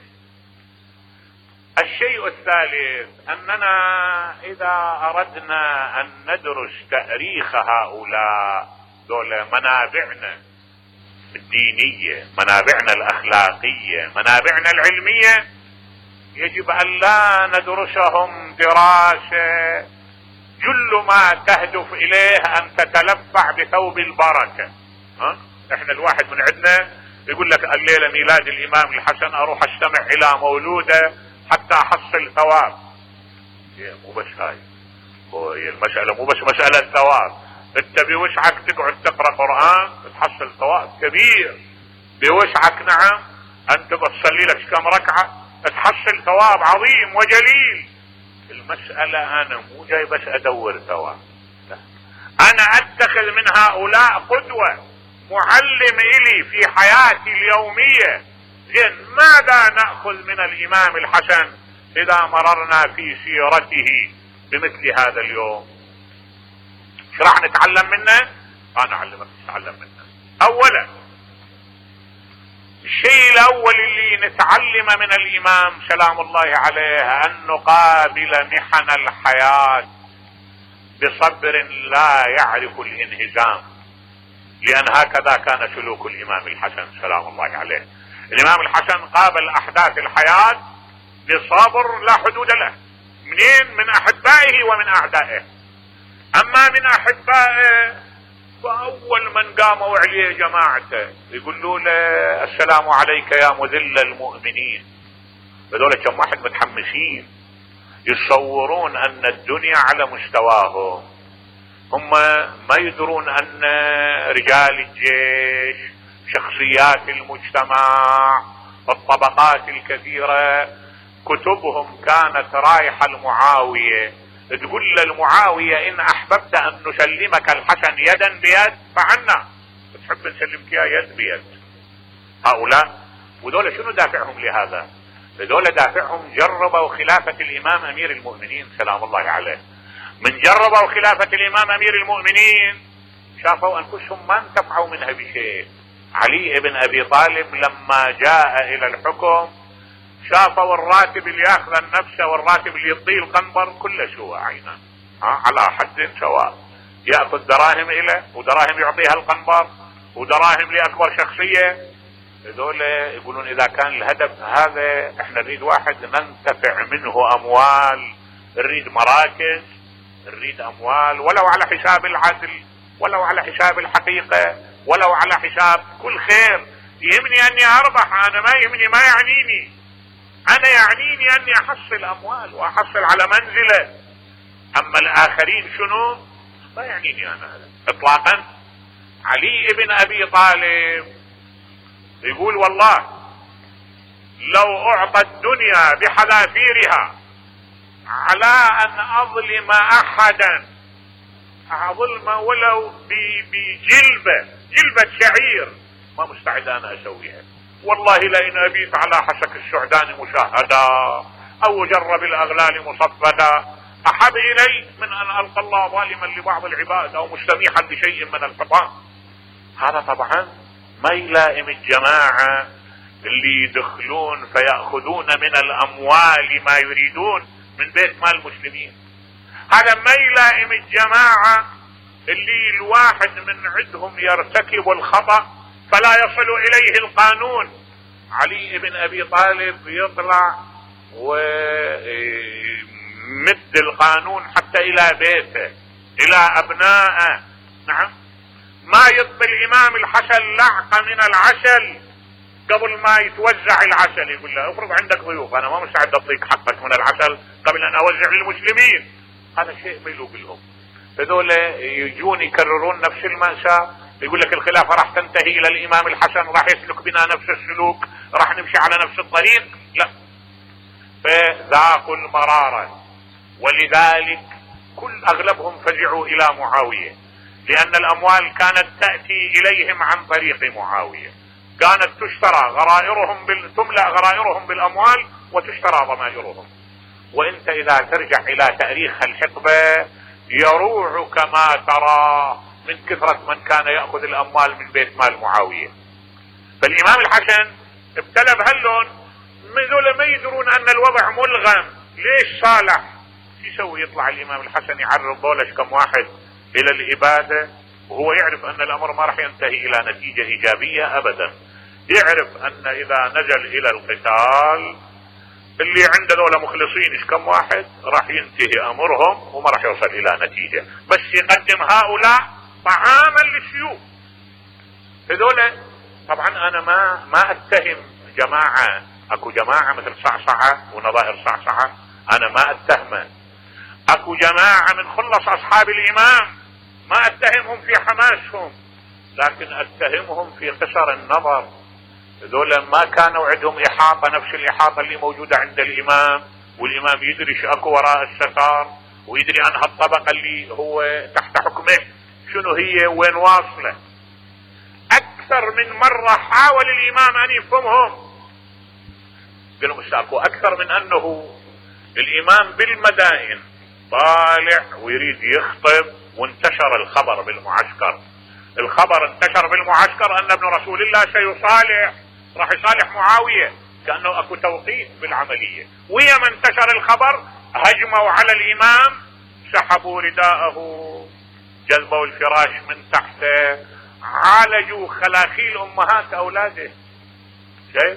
الشيء الثالث اننا اذا اردنا ان ندرس تاريخ هؤلاء دول منابعنا الدينية، منابعنا الاخلاقية، منابعنا العلمية، يجب ان لا ندرسهم دراسة جل ما تهدف اليه ان تتلفع بثوب البركة. ها؟ احنا الواحد من عندنا يقول لك الليلة ميلاد الامام الحسن اروح استمع الى مولوده حتى احصل ثواب. مو بس هاي هي المسألة، مو بس مسألة ثواب. انت بوسعك تقعد تقرأ قرآن تحصل ثواب كبير، بوسعك نعم ان تقعد تصلي لك كم ركعة تحصل ثواب عظيم وجليل. المسألة انا مو جاي بس ادور ثواب، انا اتخذ من هؤلاء قدوة، معلم الي في حياتي اليومية. زين، ماذا نأخذ من الامام الحسن اذا مررنا في سيرته بمثل هذا اليوم؟ ايش راح نتعلم منه؟ انا اعلمك نتعلم منه. اولا، الشيء الاول اللي نتعلم من الامام سلام الله عليه ان نقابل محن الحياة بصبر لا يعرف الانهزام، لان هكذا كان سلوك الامام الحسن سلام الله عليه. الامام الحسن قابل احداث الحياة بصبر لا حدود له، منين؟ من احبائه ومن اعدائه. اما من احبائه فاول من قاموا عليه جماعته يقولوا له السلام عليك يا مذل المؤمنين. هذول كم واحد متحمسين يتصورون ان الدنيا على مستواهم، هم ما يدرون ان رجال الجيش، شخصيات المجتمع، الطبقات الكثيرة، كتبهم كانت رايحة لمعاوية تقول للمعاوية ان احببت ان نسلمك الحسن يدا بيد فعنا، تحب نسلمك يد بيد. هؤلاء ودول شنو دافعهم لهذا؟ دول دافعهم جربوا خلافة الامام امير المؤمنين سلام الله عليه. من جربوا خلافة الامام امير المؤمنين شافوا انفسهم ما انتفعوا منها بشيء. علي بن ابي طالب لما جاء الى الحكم شافوا الراتب اللي ياخذ النفس والراتب اللي يطي القنبر كله سواء عينا، ها على حد سواء، ياخذ دراهم له ودراهم يعطيها القنبر ودراهم لاكبر شخصيه. هذول يقولون اذا كان الهدف هذا احنا نريد واحد ننتفع منه اموال نريد مراكز، نريد أموال، ولو على حساب العدل، ولو على حساب الحقيقة، ولو على حساب كل خير. يهمني أني أربح، أنا ما يهمني، ما يعنيني، أنا يعنيني أني أحصل أموال وأحصل على منزلة. أما الآخرين شنو؟ ما يعنيني أنا هذا إطلاقا. علي بن أبي طالب يقول والله لو أعطى الدنيا بحذافيرها على أن أظلم أحدا أظلمه ولو بجلبة جلبة شعير ما مستعد أنا أسويها. والله لئن أبيت على حسك السعدان مشاهدا أو جرب الأغلال مصفدا أحب إلي من أن ألقى الله ظالما لبعض العباد أو مستميحا بشيء من الحطام. هذا طبعا ما يلائم الجماعة اللي يدخلون فيأخذون من الأموال ما يريدون من بيت مال المسلمين. هذا ما يلائم الجماعة اللي الواحد من عندهم يرتكب الخطأ فلا يصل إليه القانون. علي بن أبي طالب يطلع ومد القانون حتى إلى بيته، إلى أبنائه. نعم، ما يطبي الإمام الحسن لعقة من العسل قبل ما يتوزع العسل، يقول له افرض عندك ضيوف أنا ما مستعد أعطيك حقك من العسل قبل أن أوزع للمسلمين. هذا شيء ما يلوق لهم. هذول يجون يكررون نفس المأساة، يقول لك الخلافة راح تنتهي إلى الإمام الحسن، راح يسلك بنا نفس السلوك، راح نمشي على نفس الطريق. لا، فذاقوا المرارة. ولذلك كل أغلبهم فزعوا إلى معاوية، لأن الأموال كانت تأتي إليهم عن طريق معاوية، كانت تشترى غرائرهم بال... تملأ غرائرهم بالأموال وتشترى ضمائرهم. وانت إذا ترجع إلى تاريخ الحقبة يروع كما ترى من كثرة من كان يأخذ الأموال من بيت مال معاوية. فالإمام الحسن ابتلى بهاللون، ذولا ما يدرون أن الوضع ملغم. ليش صالح يسوي؟ يطلع الإمام الحسن يعرض دولش كم واحد إلى الإبادة وهو يعرف أن الأمر ما راح ينتهي إلى نتيجة إيجابية أبدا. يعرف أن إذا نزل إلى القتال اللي عنده دولة مخلصين إيش كم واحد راح ينتهي أمرهم وما راح يوصل إلى نتيجة، بس يقدم هؤلاء طعاما للسيوف. هذول طبعا أنا ما ما أتهم جماعة، أكو جماعة مثل صعصعة ونظائر صعصعة أنا ما أتهمه. أكو جماعة من خلص أصحاب الإمام ما أتهمهم في حماسهم، لكن أتهمهم في قصر النظر. ذولا ما كانوا عندهم إحاطة نفس الإحاطة اللي موجودة عند الإمام، والإمام يدري شو أكو وراء الستار، ويدري عن هالطبقة اللي هو تحت حكمه شنو هي وين واصلة. أكثر من مرة حاول الإمام أن يفهمهم، قالوا مش أكو أكثر من أنه الإمام بالمدائن طالع ويريد يخطب، وانتشر الخبر بالمعسكر. الخبر انتشر بالمعسكر أن ابن رسول الله سيصالح، راح يصالح معاوية، كأنه أكو توقيت بالعملية. ويما انتشر الخبر هجموا على الإمام، سحبوا رداءه، جذبوا الفراش من تحته، عالجوا خلاخيل أمهات أولاده. شايف؟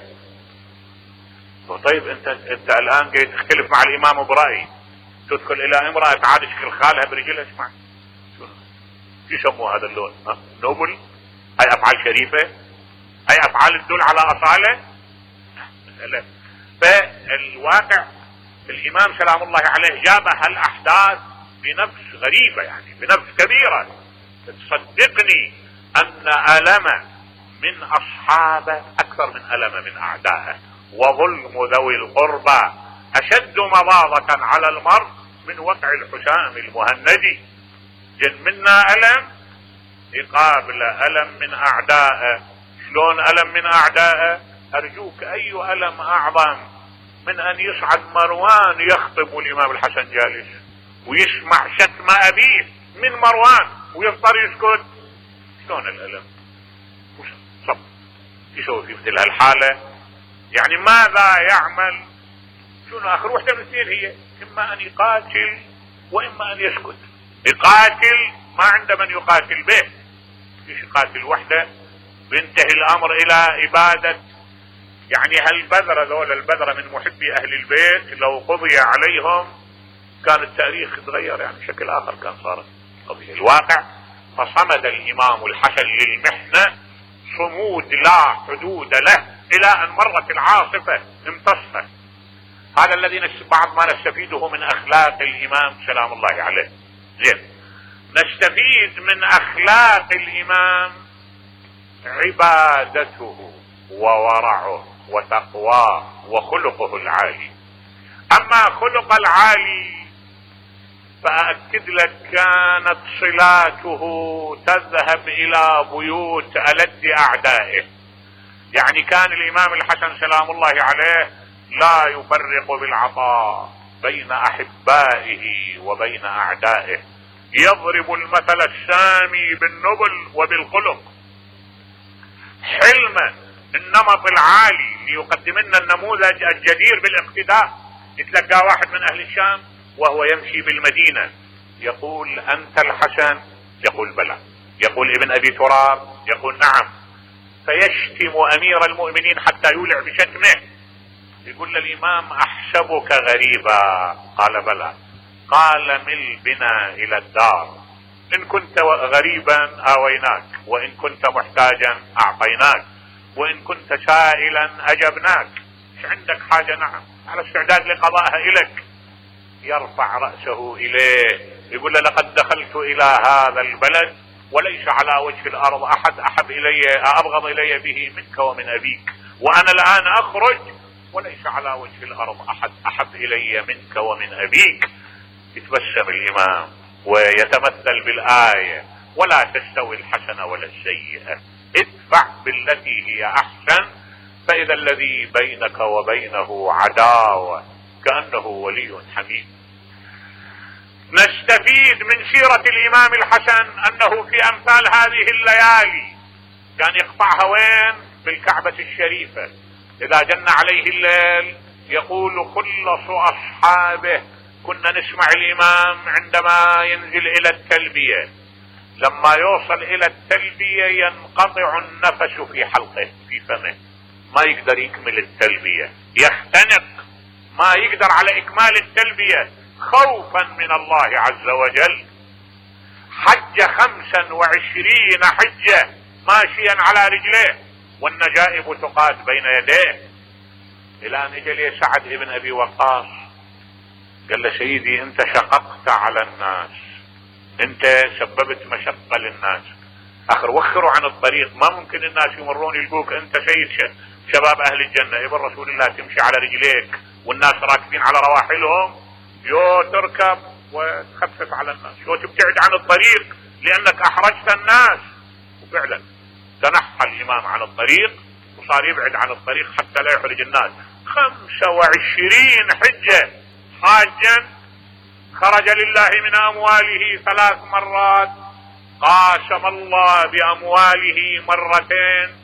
طيب انت انت الآن جاي تختلف مع الإمام برأي، تدخل إلى امرأة تعادشك الخالة برجلها. اسمع شو يسموا هذا اللون؟ ها؟ نوبل؟ هاي أفعال شريفة؟ هاي أفعال تدل على أصالة؟ لا. فالواقع الإمام سلام الله عليه جاب هالأحداث بنفس غريبة، يعني بنفس كبيرة. تصدقني أن ألم من أصحابه أكثر من ألم من أعدائه، وظلم ذوي القربى أشد مضاضة على المرء من وقع الحسام المهندي. جن منا ألم يقابل ألم من أعدائه. شلون ألم من أعدائه؟ أرجوك أي ألم أعظم من أن يصعد مروان يخطب والإمام الحسن جالس ويسمع شتم أبيه من مروان ويضطر يسكت؟ شلون الألم؟ صب يسوي في مثل هالحالة؟ يعني ماذا يعمل؟ شنو آخر وحدة من الاثنين هي؟ إما أن يقاتل وإما أن يسكت. يقاتل ما عنده من يقاتل به، فيش يقاتل وحده، بينتهي الأمر إلى إبادة. يعني هالبذرة ذول البذرة من محبي أهل البيت لو قضي عليهم كان التاريخ يتغير يعني بشكل آخر، كان صارت قضية الواقع. فصمد الإمام الحسن للمحنة صمود لا حدود له إلى أن مرت العاصفة امتصت. هذا الذي بعض ما نستفيده من أخلاق الإمام سلام الله عليه. زين، نستفيد من أخلاق الإمام عبادته وورعه وتقواه وخلقه العالي. أما خلق العالي فأكد لك كانت صلاته تذهب إلى بيوت ألد أعدائه. يعني كان الإمام الحسن سلام الله عليه لا يفرق بالعطاء بين أحبائه وبين أعدائه، يضرب المثل السامي بالنبل وبالخلق. حلمه النمط العالي ليقدم لنا النموذج الجدير بالاقتداء. يتلقى واحد من أهل الشام وهو يمشي بالمدينة يقول أنت الحسن؟ يقول بلى. يقول ابن أبي تراب؟ يقول نعم. فيشتم أمير المؤمنين حتى يولع بشتمه. يقول للإمام أحسبك غريبا؟ قال بلى. قال مل بنا إلى الدار، إن كنت غريبا آويناك، وإن كنت محتاجا أعطيناك، وإن كنت سائلا أجبناك. مش عندك حاجة؟ نعم، على استعداد لقضائها إليك. يرفع رأسه إليه يقول له لقد دخلت إلى هذا البلد وليس على وجه الأرض أحد أحب إلي أبغض إلي به منك ومن أبيك، وأنا الآن أخرج وليس على وجه الأرض أحد أحب إلي منك ومن أبيك. يتبسم الإمام ويتمثل بالآية ولا تستوي الحسنة ولا السيئة، ادفع بالتي هي أحسن فإذا الذي بينك وبينه عداوة كأنه ولي حميم. نستفيد من سيرة الإمام الحسن أنه في أمثال هذه الليالي كان يقطعها وين؟ بالكعبة الشريفة. إذا جن عليه الليل يقول خلص أصحابه كنا نسمع الإمام عندما ينزل إلى التلبية، لما يوصل إلى التلبية ينقطع النفس في حلقه في فمه، ما يقدر يكمل التلبية، يختنق، ما يقدر على إكمال التلبية خوفا من الله عز وجل. حج خمسا وعشرين حجة ماشيا على رجليه والنجائب تقاد بين يديه، إلى أن اجى سعد ابن أبي وقاص قال له سيدي أنت شققت على الناس، أنت سببت مشقة للناس، آخر وخروا عن الطريق، ما ممكن الناس يمرون يلقوك أنت سيد شباب أهل الجنة، ابن رسول الله تمشي على رجليك والناس راكبين على رواحلهم، يو تركب وتخفف على الناس، يو تبتعد عن الطريق لأنك أحرجت الناس. وفعلا تنحى الإمام عن الطريق وصار يبعد عن الطريق حتى لا يحرج الناس. خمسة وعشرين حجة حاجا خرج لله من أمواله ثلاث مرات، قاسم الله بأمواله مرتين،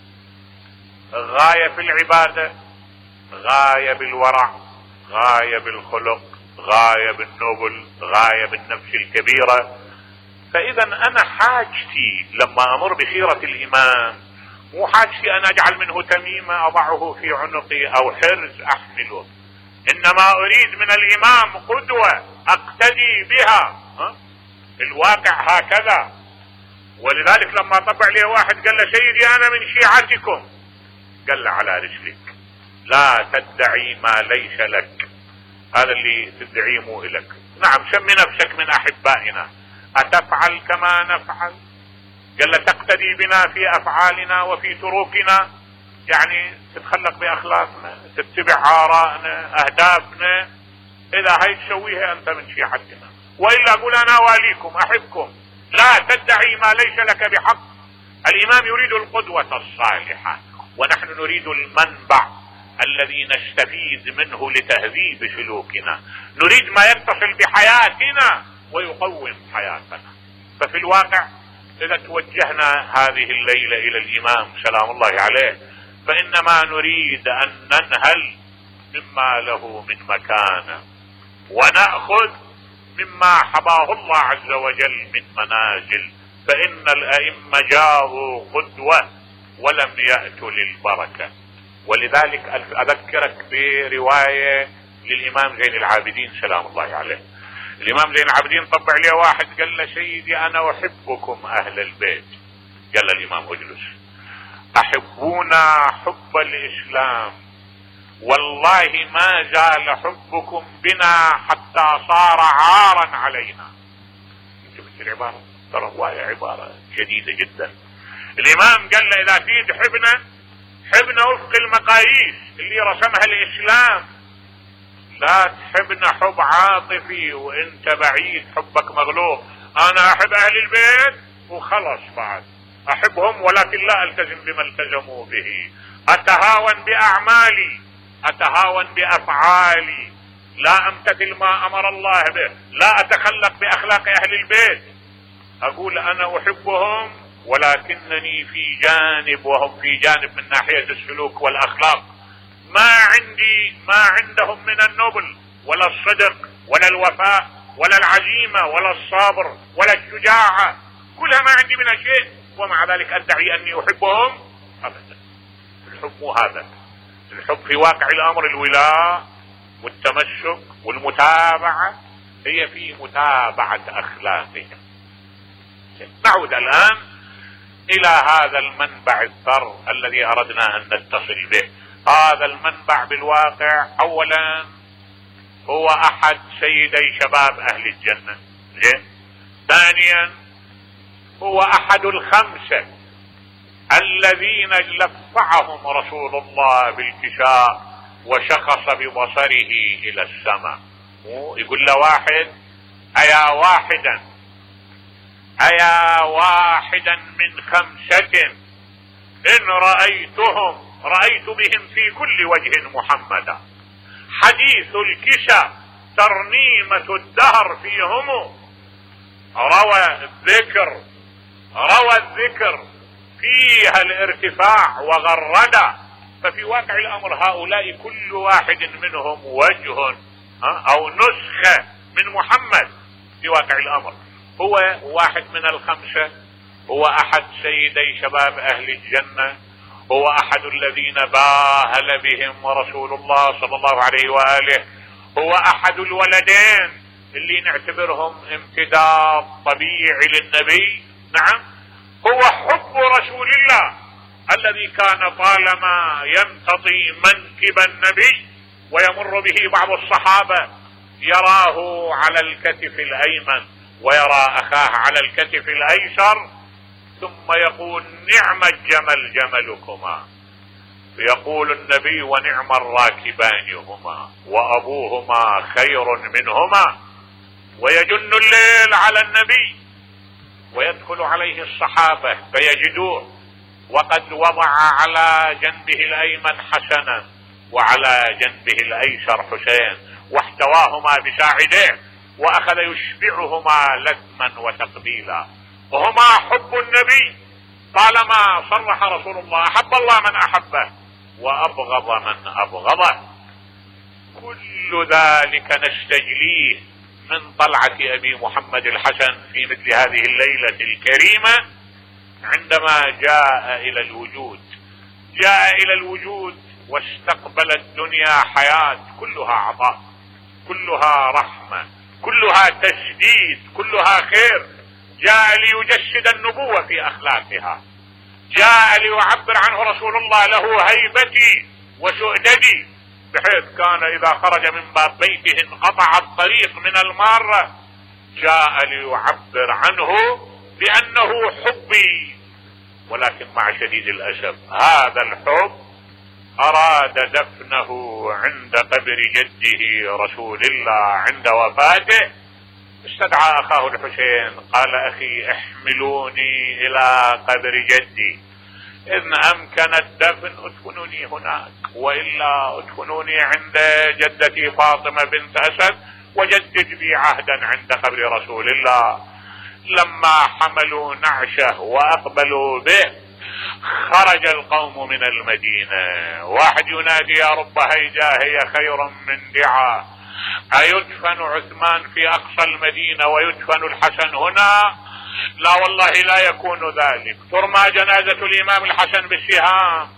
غاية في العبادة، غاية بالورع، غاية بالخلق، غاية بالنبل، غاية بالنفس الكبيرة. فإذا أنا حاجتي لما أمر بخيرة الإمام مو حاجتي أن أجعل منه تميمة أضعه في عنقي أو حرز أحمله، إنما أريد من الإمام قدوة أقتدي بها. ها؟ الواقع هكذا. ولذلك لما طبع لي واحد قال له سيدي أنا من شيعتكم، قال له على رجلك، لا تدعي ما ليس لك، هذا اللي تدعيه مو إلك. نعم سمي نفسك من أحبائنا، أتفعل كما نفعل؟ قال له تقتدي بنا في أفعالنا وفي تروكنا، يعني تتخلق بأخلاقنا، تتبع آرائنا، أهدافنا، إذا هاي تسويها أنت من شيعتنا، وإلا أقول أنا واليكم أحبكم. لا تدعي ما ليس لك بحق. الإمام يريد القدوة الصالحة، ونحن نريد المنبع الذي نستفيد منه لتهذيب سلوكنا، نريد ما يتصل بحياتنا ويقوم حياتنا. ففي الواقع إذا توجهنا هذه الليلة إلى الإمام سلام الله عليه فإنما نريد أن ننهل مما له من مكانة ونأخذ مما حباه الله عز وجل من منازل، فإن الأئمة جاءوا قدوة ولم يأتوا للبركة. ولذلك أذكرك برواية للإمام زين العابدين سلام الله عليه. الإمام زين العابدين طبع لي واحد قال له سيدي أنا أحبكم أهل البيت. قال الإمام اجلس، أحبونا حب الإسلام، والله ما زال حبكم بنا حتى صار عارا علينا. شفت العبارة؟ ترى هواية عبارة جديدة جدا. الإمام قال له إذا تريد حبنا حبنا وفق المقاييس اللي رسمها الإسلام، لا تحبنا حب عاطفي وانت بعيد حبك مغلوب. انا احب اهل البيت وخلص، بعد احبهم ولكن لا التزم بما التزموا به، اتهاون باعمالي، اتهاون بافعالي، لا امتثل ما امر الله به، لا اتخلق باخلاق اهل البيت. اقول انا احبهم ولكنني في جانب وهم في جانب من ناحية السلوك والاخلاق. ما عندي ما عندهم من النبل ولا الصدق ولا الوفاء ولا العزيمة ولا الصبر ولا الشجاعة، كلها ما عندي منها شيء، ومع ذلك ادعي اني احبهم؟ ابدا. الحب مو هذا. الحب في واقع الامر الولاء والتمسك والمتابعة، هي في متابعة اخلاقهم. نعود الان الى هذا المنبع الثر الذي اردنا ان نتصل به. هذا المنبع بالواقع اولا هو احد سيدي شباب اهل الجنة، زين. ثانيا هو احد الخمسة الذين لفعهم رسول الله بالكساء وشخص ببصره الى السماء. يقول له واحد ايا واحدا ايا واحدا من خمسة ان رأيتهم رأيت بهم في كل وجه محمدا، حديث الكسى ترنيمة الدهر فيهم، روى الذكر روى الذكر فيها الارتفاع وغردا. ففي واقع الامر هؤلاء كل واحد منهم وجه او نسخة من محمد في واقع الامر. هو واحد من الخمسة، هو احد سيدي شباب اهل الجنة، هو احد الذين باهل بهم رسول الله صلى الله عليه وآله، هو احد الولدين اللي نعتبرهم امتداد طبيعي للنبي. نعم، هو حب رسول الله الذي كان طالما يمتطي منكب النبي ويمر به بعض الصحابة يراه على الكتف الايمن ويرى اخاه على الكتف الايسر، ثم يقول نعم الجمل جملكما، يقول النبي ونعم الراكبان هما وابوهما خير منهما، ويجن الليل على النبي ويدخل عليه الصحابة فيجدوه وقد وضع على جنبه الايمن حسنا وعلى جنبه الايسر حسين، واحتواهما بساعديه واخذ يشبعهما لثما وتقبيلا، وهما حب النبي. طالما صرح رسول الله احب الله من احبه وابغض من ابغضه. كل ذلك نستجليه من طلعة ابي محمد الحسن في مثل هذه الليلة الكريمة عندما جاء الى الوجود. جاء الى الوجود واستقبل الدنيا حياة كلها عطاء، كلها رحمة، كلها تسديد، كلها خير. جاء ليجسد النبوة في اخلاقها، جاء ليعبر عنه رسول الله له هيبتي وسؤددي، بحيث كان اذا خرج من باب بيته انقطع الطريق من المارة. جاء ليعبر عنه بانه حبي، ولكن مع شديد الاسف هذا الحب اراد دفنه عند قبر جده رسول الله عند وفاته. استدعى اخاه الحسين قال اخي احملوني الى قبر جدي، ان امكن الدفن ادفنوني هناك، والا ادفنوني عند جدتي فاطمة بنت اسد وجدد بي عهدا عند قبر رسول الله. لما حملوا نعشه واقبلوا به خرج القوم من المدينة، واحد ينادي يا رب هيجا هي خير من دعا، أيدفن عثمان في أقصى المدينة ويدفن الحسن هنا؟ لا والله لا يكون ذلك. ترمى جنازة الإمام الحسن بالسهام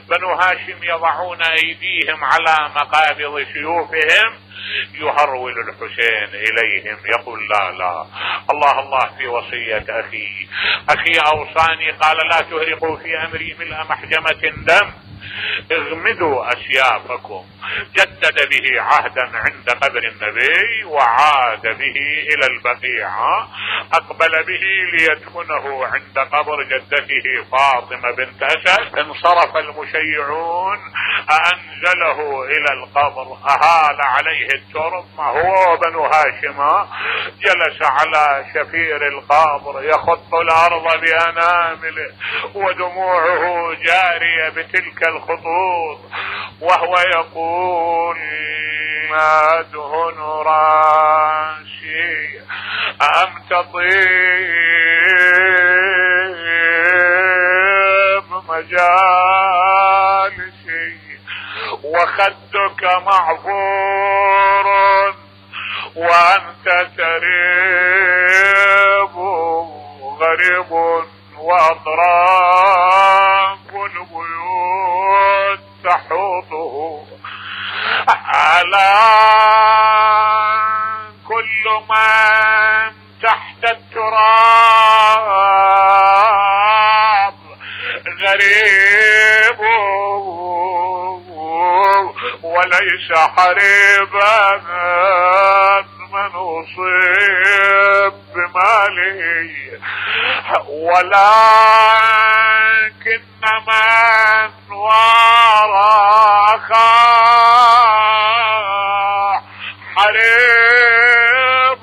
بنو هاشم يضعون أيديهم على مقابض سيوفهم، يهرول الحسين إليهم يقول لا لا، الله الله في وصية أخي، أخي أوصاني قال لا تهرقوا في أمري ملء محجمة دم، اغمدوا أسيافكم. جدد به عهدا عند قبر النبي وعاد به إلى البقيع، أقبل به ليدفنه عند قبر جدته فاطمة بنت أسد. انصرف المشيعون، أنزله إلى القبر، أهال عليه الترب هو بنو هاشم، جلس على شفير القبر يخط الأرض بأنامله ودموعه جارية بتلك الخطوط، وهو يقول ما دهن راسي أم تطيب مجالسي وخدك معفور وأنت تريب غريب وأطراف البيوت تحوطه، على كل من تحت التراب غريب وليس حريبا من أصيب بماله، ولكن من وراء حريب.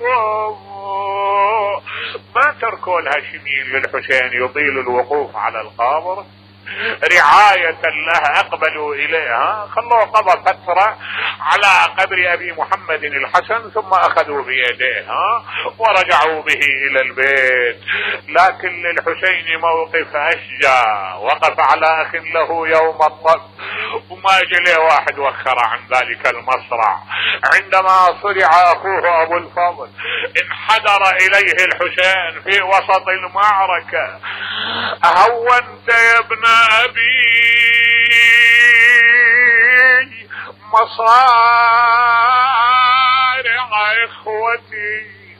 ما تركوا الهاشميين للحسين يطيل الوقوف على القبر رعاية لها، أقبلوا إليها، خلوه قضى فترة على قبر أبي محمد الحسن ثم أخذوا بيديها ورجعوا به إلى البيت. لكن للحسين موقف أشجع، وقف على أخ له يوم الطب وما جلي واحد وخر عن ذلك المصرع. عندما صرع أخوه أبو الفضل انحدر إليه الحسين في وسط المعركة، هونت يا ابن أبي مصارع إخوتي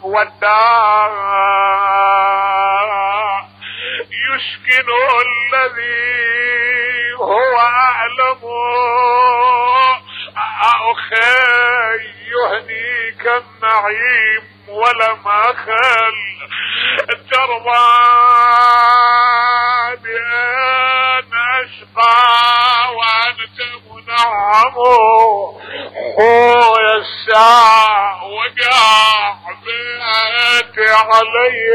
والداء يسكن الذي هو أعلم أخي يهنيك النعيم ولم أخل ترضى بأن أشقى وأنت منعم. خويا الساعة وقع بيتي علي،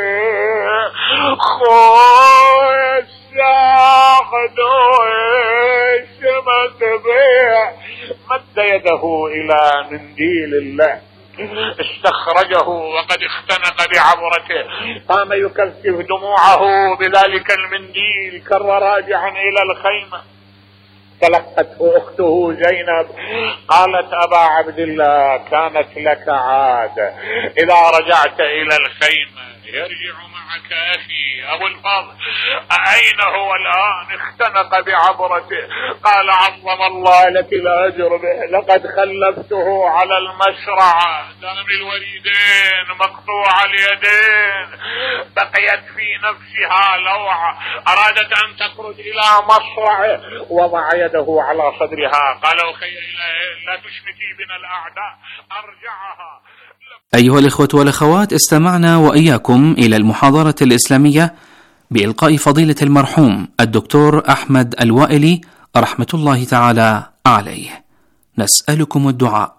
خويا الساعة دويش ما تبيع. مد يده إلى منديل الله استخرجه وقد اختنق بعبرته، قام يكثف دموعه بذلك المنديل، كر راجعا إلى الخيمة. تلقته أخته زينب قالت أبا عبد الله كانت لك عادة إذا رجعت إلى الخيمة يرجع معك أخي أبو الفضل، أين هو الآن؟ اختنق بعبرته. قال عظم الله لك الأجر به، لقد خلفته على المشرع دام الوريدين مقطوع اليدين، بقيت في نفسها لوعة، أرادت أن تخرج إلى مصرعه، وضع يده على صدرها قال أخي لا تشمتي بنا الأعداء، أرجعها. أيها الإخوة والأخوات، استمعنا وإياكم إلى المحاضرة الإسلامية بإلقاء فضيلة المرحوم الدكتور أحمد الوائلي رحمة الله تعالى عليه. نسألكم الدعاء.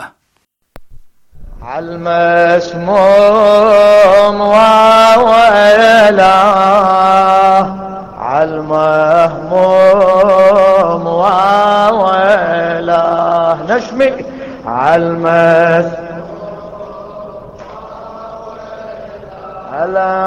عالمسموم وويلا عالمهموم وويلا نشمي عالمس على